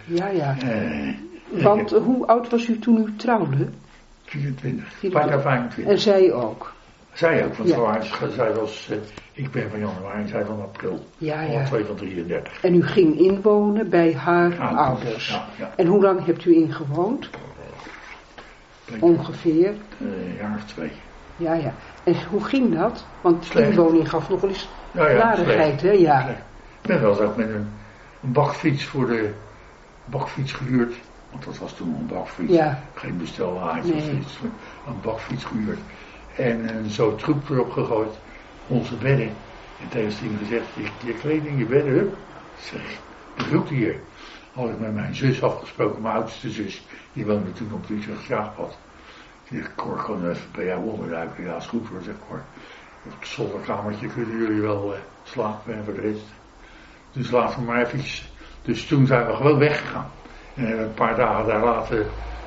Want hoe oud was u toen u trouwde? 24. Bijna 25. En zij ook? Zij ook, want zij was, ik ben van januari en zij van april. 2 van 33. En u ging inwonen bij haar ouders. En hoe lang hebt u ingewoond? Ongeveer? Een jaar of 2. Ja. En hoe ging dat? Want inwoning gaf nog wel eens narigheid, hè? Ja. Ik ben wel eens ook met een bakfiets voor de bakfiets gehuurd. Want dat was toen een bakfiets. Geen bestelwagen of iets. Een bakfiets gehuurd. En zo troep erop gegooid. Onze bedden. En tegen Stien gezegd, je kleding, je bedden, hup. Zeg, dat doet hier. Had ik met mijn zus afgesproken, mijn oudste zus. Die woonde toen op het Utrecht Jaagpad. Die zegt, Cor, gewoon even bij jou onderduiken. Ja, is goed hoor, zegt Cor. Op het zolderkamertje kunnen jullie wel slapen en voor de rest. Dus laten we maar even iets. Dus toen zijn we gewoon weggegaan. En een paar dagen daar later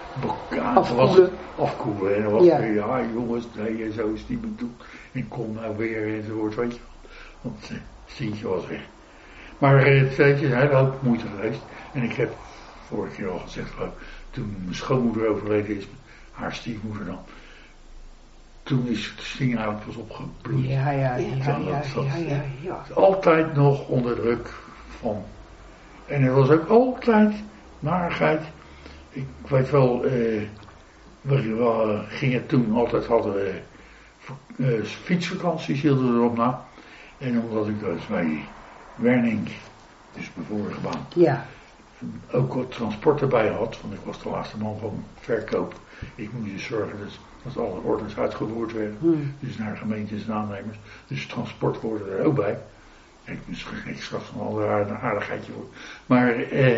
afkoelen. En dan was weer, jongens, nee, en zo is het niet meer doen. En kom nou weer enzovoort, weet je wel. Want Stientje was weg. Maar het is een hele hoop moeite geweest. En ik heb vorige keer al gezegd, toen mijn schoonmoeder overleden is, haar stiefmoeder dan. Toen is de Stien eigenlijk pas opgebloeid. Ja. Altijd nog onder druk van. En er was ook altijd narigheid. Ik weet wel, we gingen toen altijd, hadden we fietsvakanties, hielden we erop na. En omdat ik dus bij Werning, dus mijn vorige baan, ook wat transport erbij had, want ik was de laatste man van verkoop. Ik moest dus zorgen dat alle orders uitgevoerd werden, dus naar gemeentes en aannemers. Dus transport hoorde er ook bij. En ik straks van al een aardigheidje voor. Maar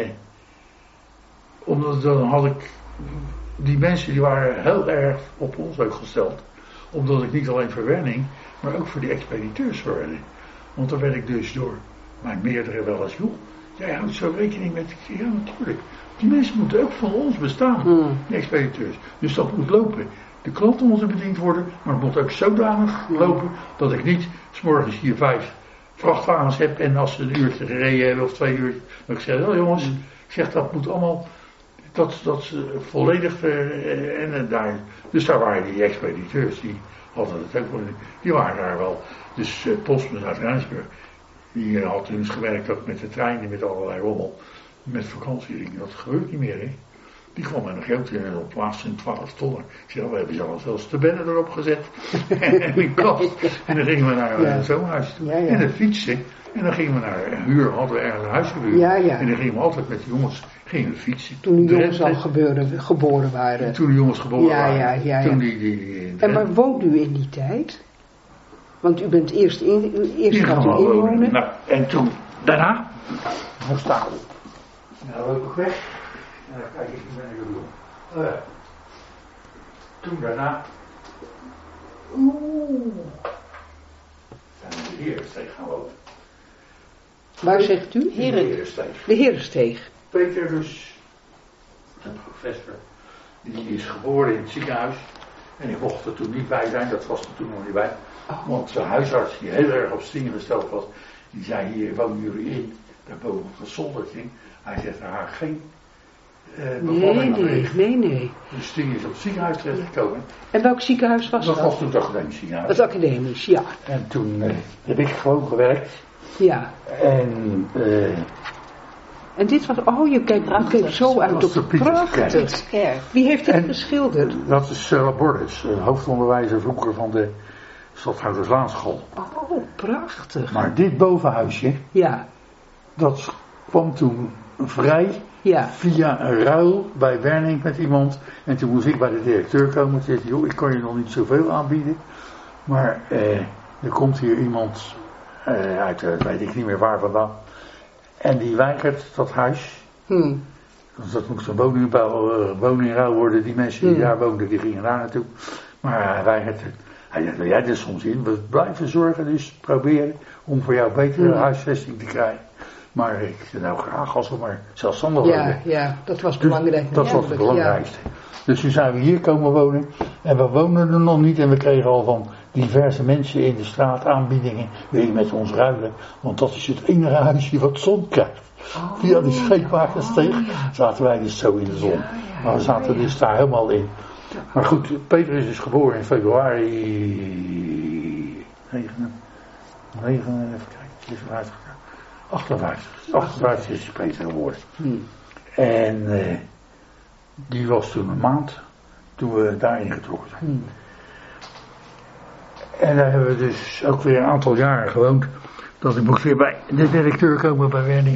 omdat dan had ik, die mensen die waren heel erg op ons ook gesteld. Omdat ik niet alleen voor Werning, maar ook voor die expediteurs zorgde. Want dan werd ik dus door mijn meerdere wel eens, joh, jij houdt zo rekening met, ja natuurlijk. Die mensen moeten ook van ons bestaan, die expediteurs. Dus dat moet lopen. De klanten moeten bediend worden, maar het moet ook zodanig lopen dat ik niet 's morgens hier 5 vrachtwagens heb en als ze een uurtje gereden hebben of 2 uur, dan ik zeg, oh jongens, ik zeg dat moet allemaal, dat volledig en daar. Dus daar waren die expediteurs, die hadden het ook wel, die waren daar wel. Dus Postman uit Rijnsburg, die had dus gewerkt ook met de treinen, met allerlei rommel, met vakantie. Dat gebeurt niet meer, hè. Die kwam met een grote en op plaats in 12 tonnen. Ik zei, we hebben zelfs de bedden erop gezet. En die kast. En dan gingen we naar zo'n huis toe. En dan fietsen. En dan gingen we naar een huur, hadden we ergens een huis gehuurd. En dan gingen we altijd met de jongens fietsen. Toen de jongens al geboren waren. Toen de jongens geboren waren. Ja. Toen en waar woonde u in die tijd? Want u bent eerst gaat u inwonen. Nou, en toen, daarna, hoe staan we? Nou, loop ik weg. En dan kijk ik, hoe ben ik er doen. Toen daarna. En de Herensteeg gaan lopen. Waar zegt u? De Herensteeg. De Herensteeg. Peter dus, een professor, die is geboren in het ziekenhuis. En ik mocht er toen niet bij zijn, dat was er toen nog niet bij. Want zijn huisarts, die heel erg op Stien gesteld was, die zei, hier wonen jullie in, daarboven op het zoldertje. Hij zegt, er haar geen Nee. Dus Stien is op het ziekenhuis terechtgekomen. En welk ziekenhuis was dat? Dat was toen het academisch ziekenhuis. Het academisch, ja. En toen heb ik gewoon gewerkt. Ja. En dit was, je kijkt zo uit op de prachtig. Wie heeft dit geschilderd? Dat is Labordus, hoofdonderwijzer vroeger van de Stadhouderslaanschool. Oh, prachtig. Maar dit bovenhuisje, dat kwam toen vrij via een ruil bij Werning met iemand. En toen moest ik bij de directeur komen en zeggen, joh, ik kan je nog niet zoveel aanbieden. Maar er komt hier iemand uit, weet ik niet meer waar vandaan. En die weigert dat huis. Dus dat moest een woningruil worden. Die mensen die daar woonden, die gingen daar naartoe. Maar hij weigert het. Hij zegt, jij er soms in. We blijven zorgen, dus proberen om voor jou betere huisvesting te krijgen. Maar ik nou graag als we maar zelfstandig worden. Ja, dat was belangrijk. Dus dat was het belangrijkste. Ja. Dus toen zijn we hier komen wonen en we woonden er nog niet en we kregen al van diverse mensen in de straat aanbiedingen. Wil je met ons ruilen? Want dat is het enige huisje wat zon krijgt. Via die scheepwagensteeg zaten wij dus zo in de zon. Maar we zaten dus daar helemaal in. Maar goed, Peter is dus geboren in februari 58 is Peter geworden. En die was toen een maand toen we daarin getrokken zijn. En daar hebben we dus ook weer een aantal jaren gewoond. Dat ik moest weer bij de directeur komen bij Werning.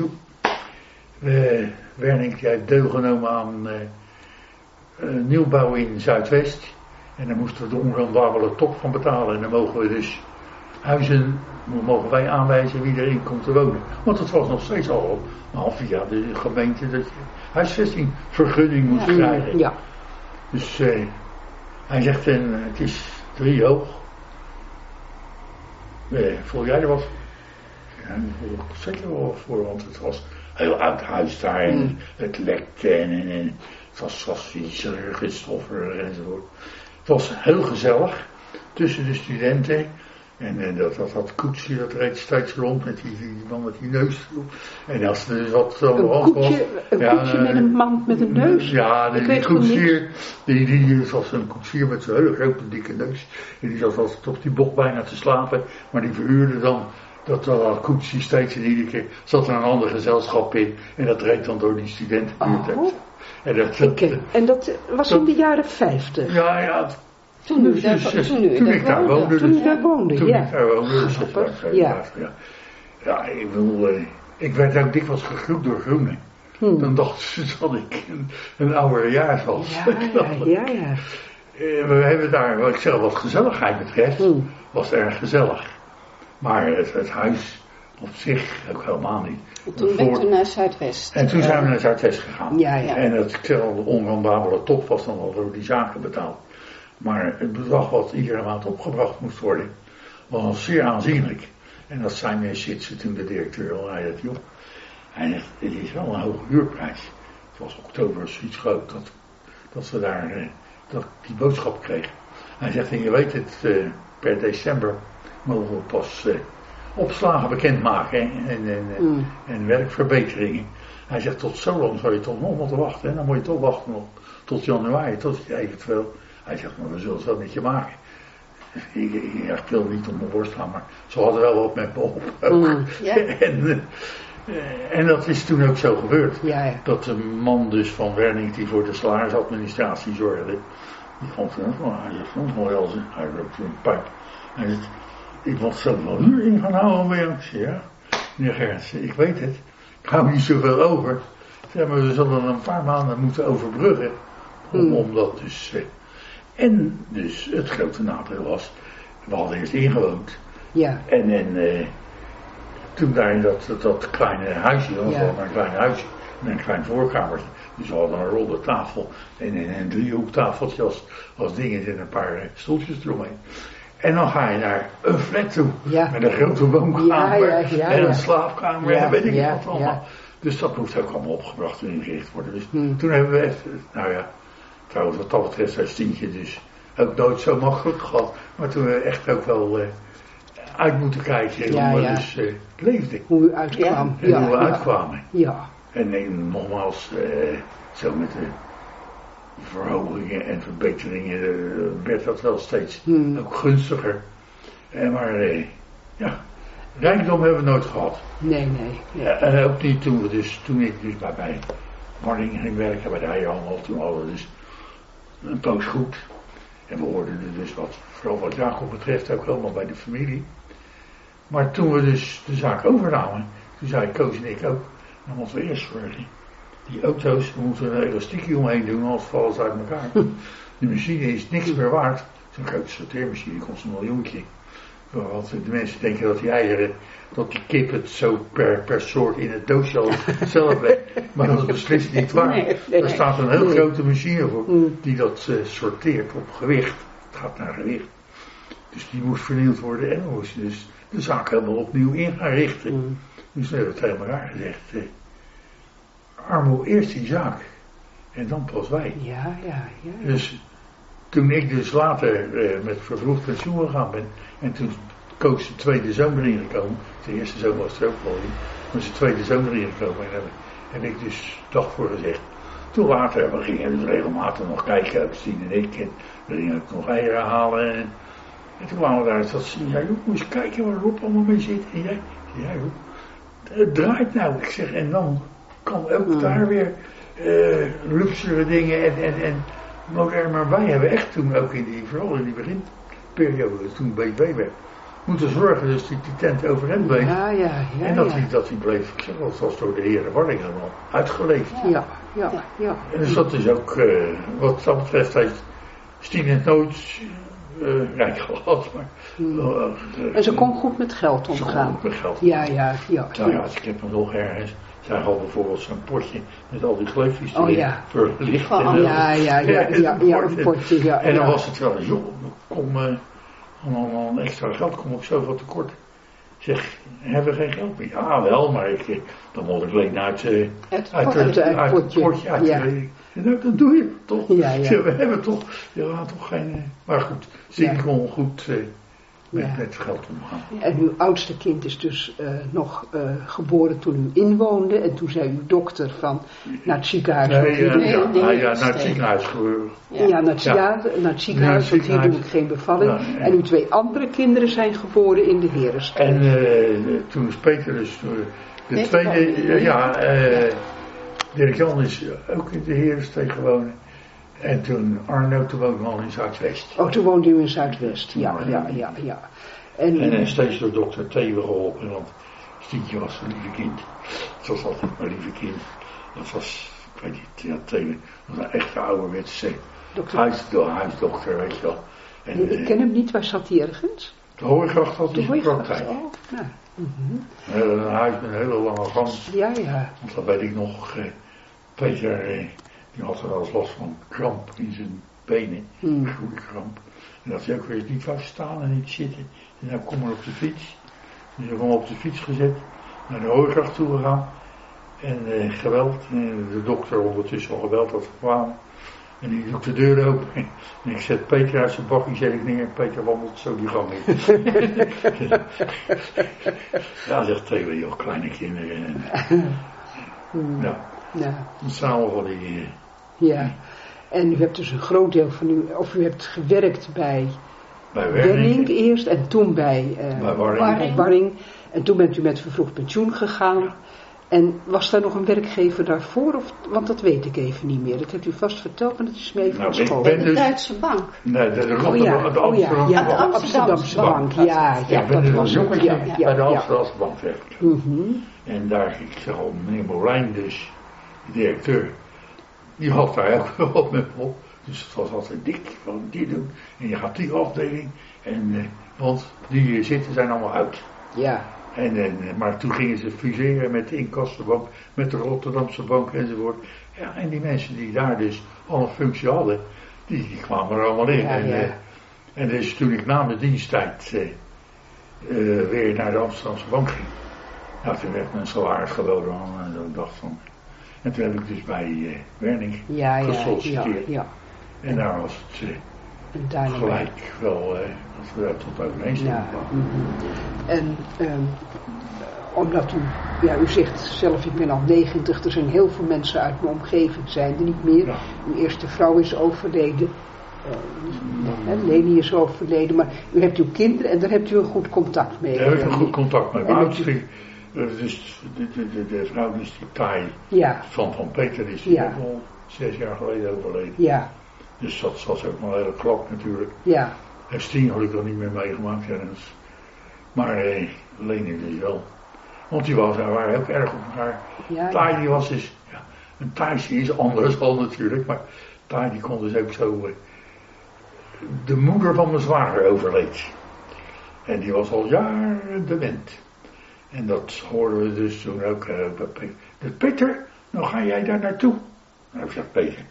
Werning die heeft deel genomen aan nieuwbouw in Zuidwest. En daar moesten we de onrondabele top van betalen. En dan mogen we dus mogen wij aanwijzen wie erin komt te wonen. Want het was nog steeds al via de gemeente dat je huisvestingvergunning moet krijgen. Ja. Dus hij zegt, het is 3 hoog. Voel jij er wat? Ja, daar voel ik zeker wel voor, want het was een heel oud huis daar en het lekte en het was viezerig en stofferig enzovoort. Het was heel gezellig tussen de studenten. En dat koetsje, dat reed steeds rond met die man met die neus. En als er dus wat een koetsje met een man met een neus? Ja, die koetsier, die was een koetsier met zo'n hele grote dikke neus. En die zat altijd op die bocht bijna te slapen. Maar die verhuurde dan dat koetsje steeds en iedere keer zat er een ander gezelschap in. En dat reed dan door die studentenbuurt. En dat was in de jaren 50? Ja. Toen ik daar woonde. Ja, ik bedoel, ik werd ook dikwijls gegroet door groenen. Dan dachten ze dat ik een ouderejaars was. Ja. We hebben daar, wat ik zeg, wat gezelligheid betreft, was het erg gezellig. Maar het huis op zich ook helemaal niet. Toen ben je naar Zuidwest. En toen zijn we naar Zuidwest gegaan. Ja. En het de onrondabele top was dan wel door die zaken betaald. Maar het bedrag wat iedere maand opgebracht moest worden, was zeer aanzienlijk. En dat zei meneer Sitsen toen de directeur al zei dat, joh. Hij zegt, het is wel een hoge huurprijs. Het was oktober zoiets groot dat we daar die boodschap kregen. Hij zegt, en je weet het, per december mogen we pas opslagen bekendmaken en werkverbeteringen. Hij zegt, tot zo lang zou je toch nog moeten wachten. En dan moet je toch wachten tot januari, tot je eventueel. Hij zegt, maar we zullen het wel met je maken. Ik wil niet op mijn borst gaan, maar ze hadden wel wat met me op. En dat is toen ook zo gebeurd. Ja. Dat de man dus van Werning die voor de salarisadministratie zorgde, die vond het ook wel, hij zegt, hij rookte een pijp. Hij zegt, ik moet zoveel huur in gaan houden bij hem. Ja, meneer Gerts, ik weet het. Ik hou niet zoveel over. Ja, maar we zullen een paar maanden moeten overbruggen. Om dat dus... En dus het grote nadeel was, we hadden eerst ingewoond. Ja. En toen daar in dat kleine huisje, dat was wel maar een klein huisje, met een klein voorkamertje. Dus we hadden een ronde tafel en een driehoektafeltje als dingen en een paar stoeltjes eromheen. En dan ga je naar een flat toe, met een grote woonkamer en een slaapkamer en weet ik wat allemaal. Ja. Dus dat moest ook allemaal opgebracht en ingericht worden. Dus toen hebben we echt, trouwens wat dat betreft is Stientje dus ook nooit zo makkelijk gehad. Maar toen we echt ook wel uit moeten kijken hoe we dus leefden. Hoe we uitkwamen. En hoe we uitkwamen. Ja. En nogmaals, zo met de verhogingen en verbeteringen werd dat wel steeds ook gunstiger. Maar rijkdom hebben we nooit gehad. Nee. En ook niet toen ik dus bij Marling ging werken, bij de Heijerhandel, toen hadden we dus een poos goed. En we hoorden er dus vooral wat Jacob betreft, ook helemaal bij de familie. Maar toen we dus de zaak overnamen, toen zei Koos en ik ook, dan moeten we eerst zorgen. Die auto's, we moeten een elastiekje omheen doen, anders vallen ze uit elkaar. De machine is niks meer waard. Zo'n grote sorteermachine kost een miljoentje. Want de mensen denken dat die eieren, dat die kip het zo per soort in het doosje al zelf legt. Maar dat is beslist niet waar. Nee. Er staat een heel grote machine voor die dat sorteert op gewicht. Het gaat naar gewicht. Dus die moest vernieuwd worden en we moesten dus de zaak helemaal opnieuw in gaan richten. Dus we hebben tegen elkaar gezegd, Armo, eerst die zaak en dan pas wij. Ja. Dus toen ik dus later met vervroegd pensioen gegaan ben en toen koos de tweede zoon erin gekomen, de eerste zoon was er ook wel in, maar de tweede zoon erin gekomen en heb ik dus dag voor gezegd. Toen later, we gingen dus regelmatig nog kijken, Stien en ik, en we gingen ook nog eieren halen. En toen kwamen we daar en dat Stien, ja joh, moet eens kijken waar Rob allemaal mee zit. En jij, ja joh, het draait nou. Ik zeg, en dan kan ook daar weer luxere dingen en modern. Maar wij hebben echt toen ook vooral in die beginperiode, toen BB werd, moeten zorgen dus dat die tent overeind bleef. Ja. En dat die bleef, ik zeg wel, zoals door de heren Warring helemaal uitgeleefd. Ja. En dus dat is ook, wat dat betreft heeft Stien het nooit rijk gehad. Maar, en ze kon goed met geld omgaan. Ze kon goed met geld. Ja. Nou ja, ik heb nog ergens. Zij had bijvoorbeeld zo'n potje met al die gleufjes voor licht. Een potje, ja. En dan was het wel, joh, kom een extra geld, kom ik zoveel tekort. Zeg, hebben we geen geld meer? Ja, wel, maar dan moet ik lenen uit het potje. Nou, dan doe je het toch. Ja. We hebben toch geen. Maar goed, Stien kon goed met geld omgaan. En uw oudste kind is dus nog geboren toen u inwoonde. En toen zei uw dokter van naar het ziekenhuis. Naar het ziekenhuis. Naar het ziekenhuis, want hier doe ik geen bevalling. En uw 2 andere kinderen zijn geboren in de Herensteeg. En toen is Peter dus de tweede, Dirk Jan is ook in de Herensteeg gewoond. En toen Arno, toen woonde al in Zuidwest. Oh, toen woonde u in Zuidwest, ja. En steeds door dokter Thewe geholpen, want Stientje was een lieve kind. Het was altijd een lieve kind. Dat was, ik weet niet, Thewe was een echte ouderwetse huisdokter, weet je wel. En, ik ken hem niet, waar zat hij ergens? De Hooigracht had hij zijn praktijk. Een huis met een hele lange gang. Ja. Want dat weet ik nog, Peter, die had er wel eens last van kramp in zijn benen, groeikramp. En dat hij ook weer niet vast staan en niet zitten. En dan kom maar op de fiets. Dus ik hem op de fiets gezet, naar de Hooigracht toe gegaan. En geweld. En de dokter ondertussen al gebeld dat we kwamen. En die doet de deur open. En ik zet Peter uit zijn bakkie, zet ik neer. En Peter wandelt zo die gang in. Ja, zegt Theo, joh, kleine kinderen. Dat zijn allemaal van die... Ja, en u hebt dus een groot deel van u hebt gewerkt bij Werning eerst en toen bij Warring. En toen bent u met vervroegd pensioen gegaan. Ja. En was daar nog een werkgever daarvoor? Want dat weet ik even niet meer. Dat hebt u vast verteld, maar dat is me even ontschoten. Bij de Duitse bank. Nee, de Amsterdamse bank. Ja, dat was ook. Bij de Amsterdamse bank werkte. En daar, ik zeg al, meneer Molijn dus, de directeur, die had daar ook wel wat mee op. Dus het was altijd dik van die doen. En je gaat die afdeling. Want die hier zitten zijn allemaal uit. Ja. Maar toen gingen ze fuseren met de Inkassenbank, met de Rotterdamse bank enzovoort. Ja, en die mensen die daar dus al een functie hadden, die kwamen er allemaal in. En dus toen ik na mijn diensttijd weer naar de Amsterdamse bank ging, nou, toen werd mijn salaris geboden aan zo'n dag van. En toen heb ik dus bij Werning gesolliciteerd. Ja. En daar was het gelijk wel dat we daar tot overeenstemming kwamen. En omdat u zegt zelf, ik ben al 90, er zijn heel veel mensen uit mijn omgeving zijn er niet meer. Ja. Uw eerste vrouw is overleden. Leni is overleden, maar u hebt uw kinderen en daar hebt u een goed contact mee. Daar heb ik een goed contact mee. Maar dus de vrouw, dus die Thai van Peter, is al 6 jaar geleden overleden. Ja. Dus dat was ook wel een hele klap natuurlijk. Ja. En Stien had ik al niet meer meegemaakt. Maar Leni dus wel. Want die waren ook erg op elkaar. Ja, Thai die was dus, een Thaisje is anders al natuurlijk, maar Thai die kon dus ook zo, de moeder van mijn zwager overleed. En die was al jaren dement. En dat hoorden we dus toen ook bij Peter, nou ga jij daar naartoe? Nou, ik zeg Peter,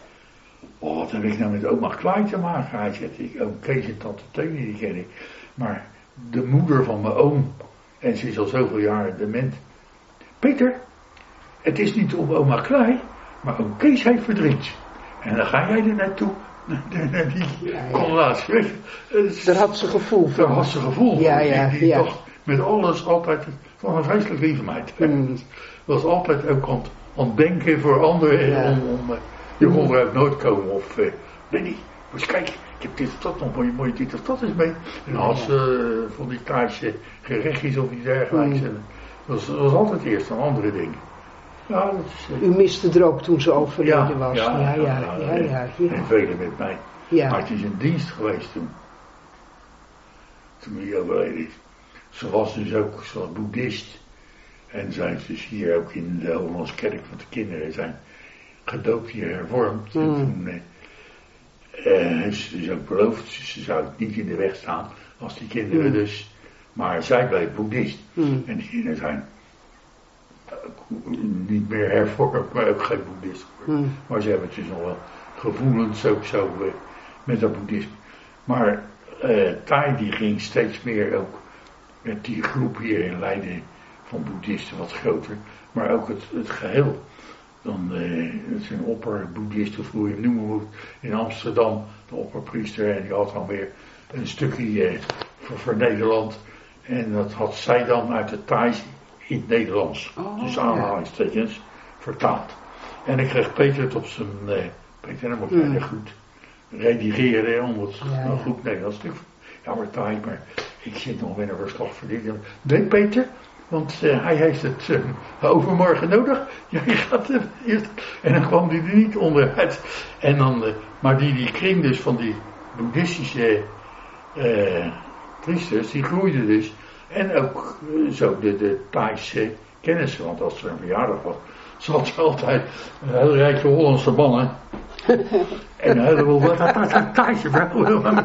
wat heb ik nou met oma Klaai te maken? Hij zegt, oom Kees en tante Teunie, die ken ik. Maar de moeder van mijn oom, en ze is al zoveel jaren dement. Peter, het is niet om oma Klei, maar oom Kees heeft verdriet. En dan ga jij er naartoe. Die conversatie. Daar had ze gevoel voor. Daar had ze gevoel voor. Die dacht met alles altijd van een vreselijk lieve meid. Was altijd ook aan het denken voor anderen. Je kon eruit nooit komen. Of Benny, moet je kijken. Ik heb dit of dat nog, moet je dit of dat eens mee. En dan had ze van die Thaise gerechtjes of iets dergelijks. Dat was altijd eerst aan andere dingen. Ja, dat is, U miste er ook toen ze overleden was. Ja. En velen met mij. Ja. Maar het is in dienst geweest toen hij overleden is. Ze was dus ook zo'n boeddhist. En zijn dus hier ook in de Hollandse kerk, want de kinderen zijn gedoopt hier hervormd. En toen heeft ze dus ook beloofd, ze zou niet in de weg staan als die kinderen dus. Maar zij bleef boeddhist. En die kinderen zijn niet meer hervormd, maar ook geen boeddhist. Maar ze hebben dus nog wel gevoelens ook zo met dat boeddhisme. Maar Thai die ging steeds meer ook met die groep hier in Leiden van boeddhisten wat groter. Maar ook het geheel. Dan het is een opperboeddhist of hoe je hem noemen moet. In Amsterdam, de opperpriester. En die had dan weer een stukje voor Nederland. En dat had zij dan uit het Thais in het Nederlands. Dus aanhalingstekens vertaald. En ik kreeg Peter het op zijn... Peter, dan moet je goed redigeren om het een goed Nederlands stuk. Ja, maar Thai, maar ik zit nog met een verslag voor dit. Nee, Peter, want hij heeft het overmorgen nodig. Jij gaat het eerst. En dan kwam hij er niet onderuit. En dan, maar die kring dus van die boeddhistische priesters, die groeide dus. En ook zo de Thaise kennissen, want als er een verjaardag was, zat ze altijd een heel rijke Hollandse mannen. En een heleboel wat dat Thaise vrouwen.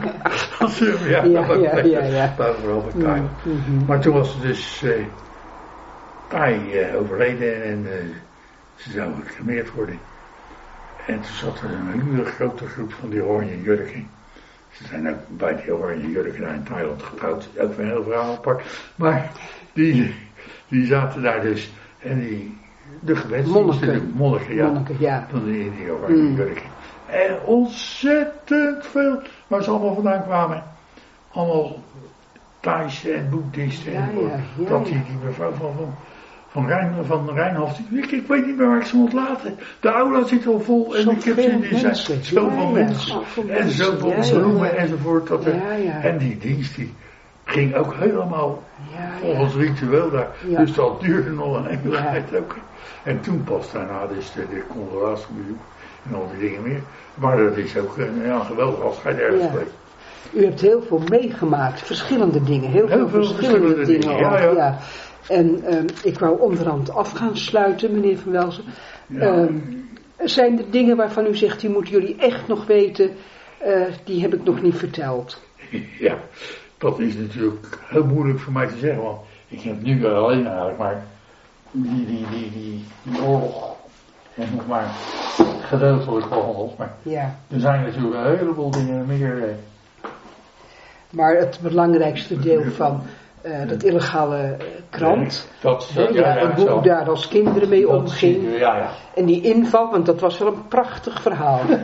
Vooral bij Thai. Maar toen was ze dus Thai overleden en ze zou gecremeerd worden. En toen zat er een hele grote groep van die oranje jurken. Ze zijn ook bij die oranje jurken daar in Thailand getrouwd. Ook weer een heel verhaal apart. Maar die zaten daar dus. En de gewenste monniken, ja. Dan in die oranje jurken. En ontzettend veel waar ze allemaal vandaan kwamen. Allemaal Thaise en boeddhisten. Dat die mevrouw van Rijnhof. Ik weet niet meer waar ik ze moet laten. De aula zit al vol. En ik heb zoveel mensen. En zoveel bloemen enzovoort. En die dienst die ging ook helemaal volgens ritueel daar. Dus dat duurde nog een enkele tijd ook. En toen pas daarna dus de condolatiebezoek. En al die dingen meer. Maar dat is ook een geweldig afscheid ergens geweest. U hebt heel veel meegemaakt. Verschillende dingen. Heel veel verschillende dingen. Ja. En ik wou onderhand af gaan sluiten, meneer Van Welzen. Zijn er dingen waarvan u zegt, die moeten jullie echt nog weten, die heb ik nog niet verteld? Ja, dat is natuurlijk heel moeilijk voor mij te zeggen, want ik heb nu alleen eigenlijk maar die oorlog en nog maar gedeeltelijk behandeld. Maar er zijn natuurlijk een heleboel dingen meer. Maar het belangrijkste deel van dat illegale krant. En hoe u daar als kinderen mee omging. En die inval, want dat was wel een prachtig verhaal.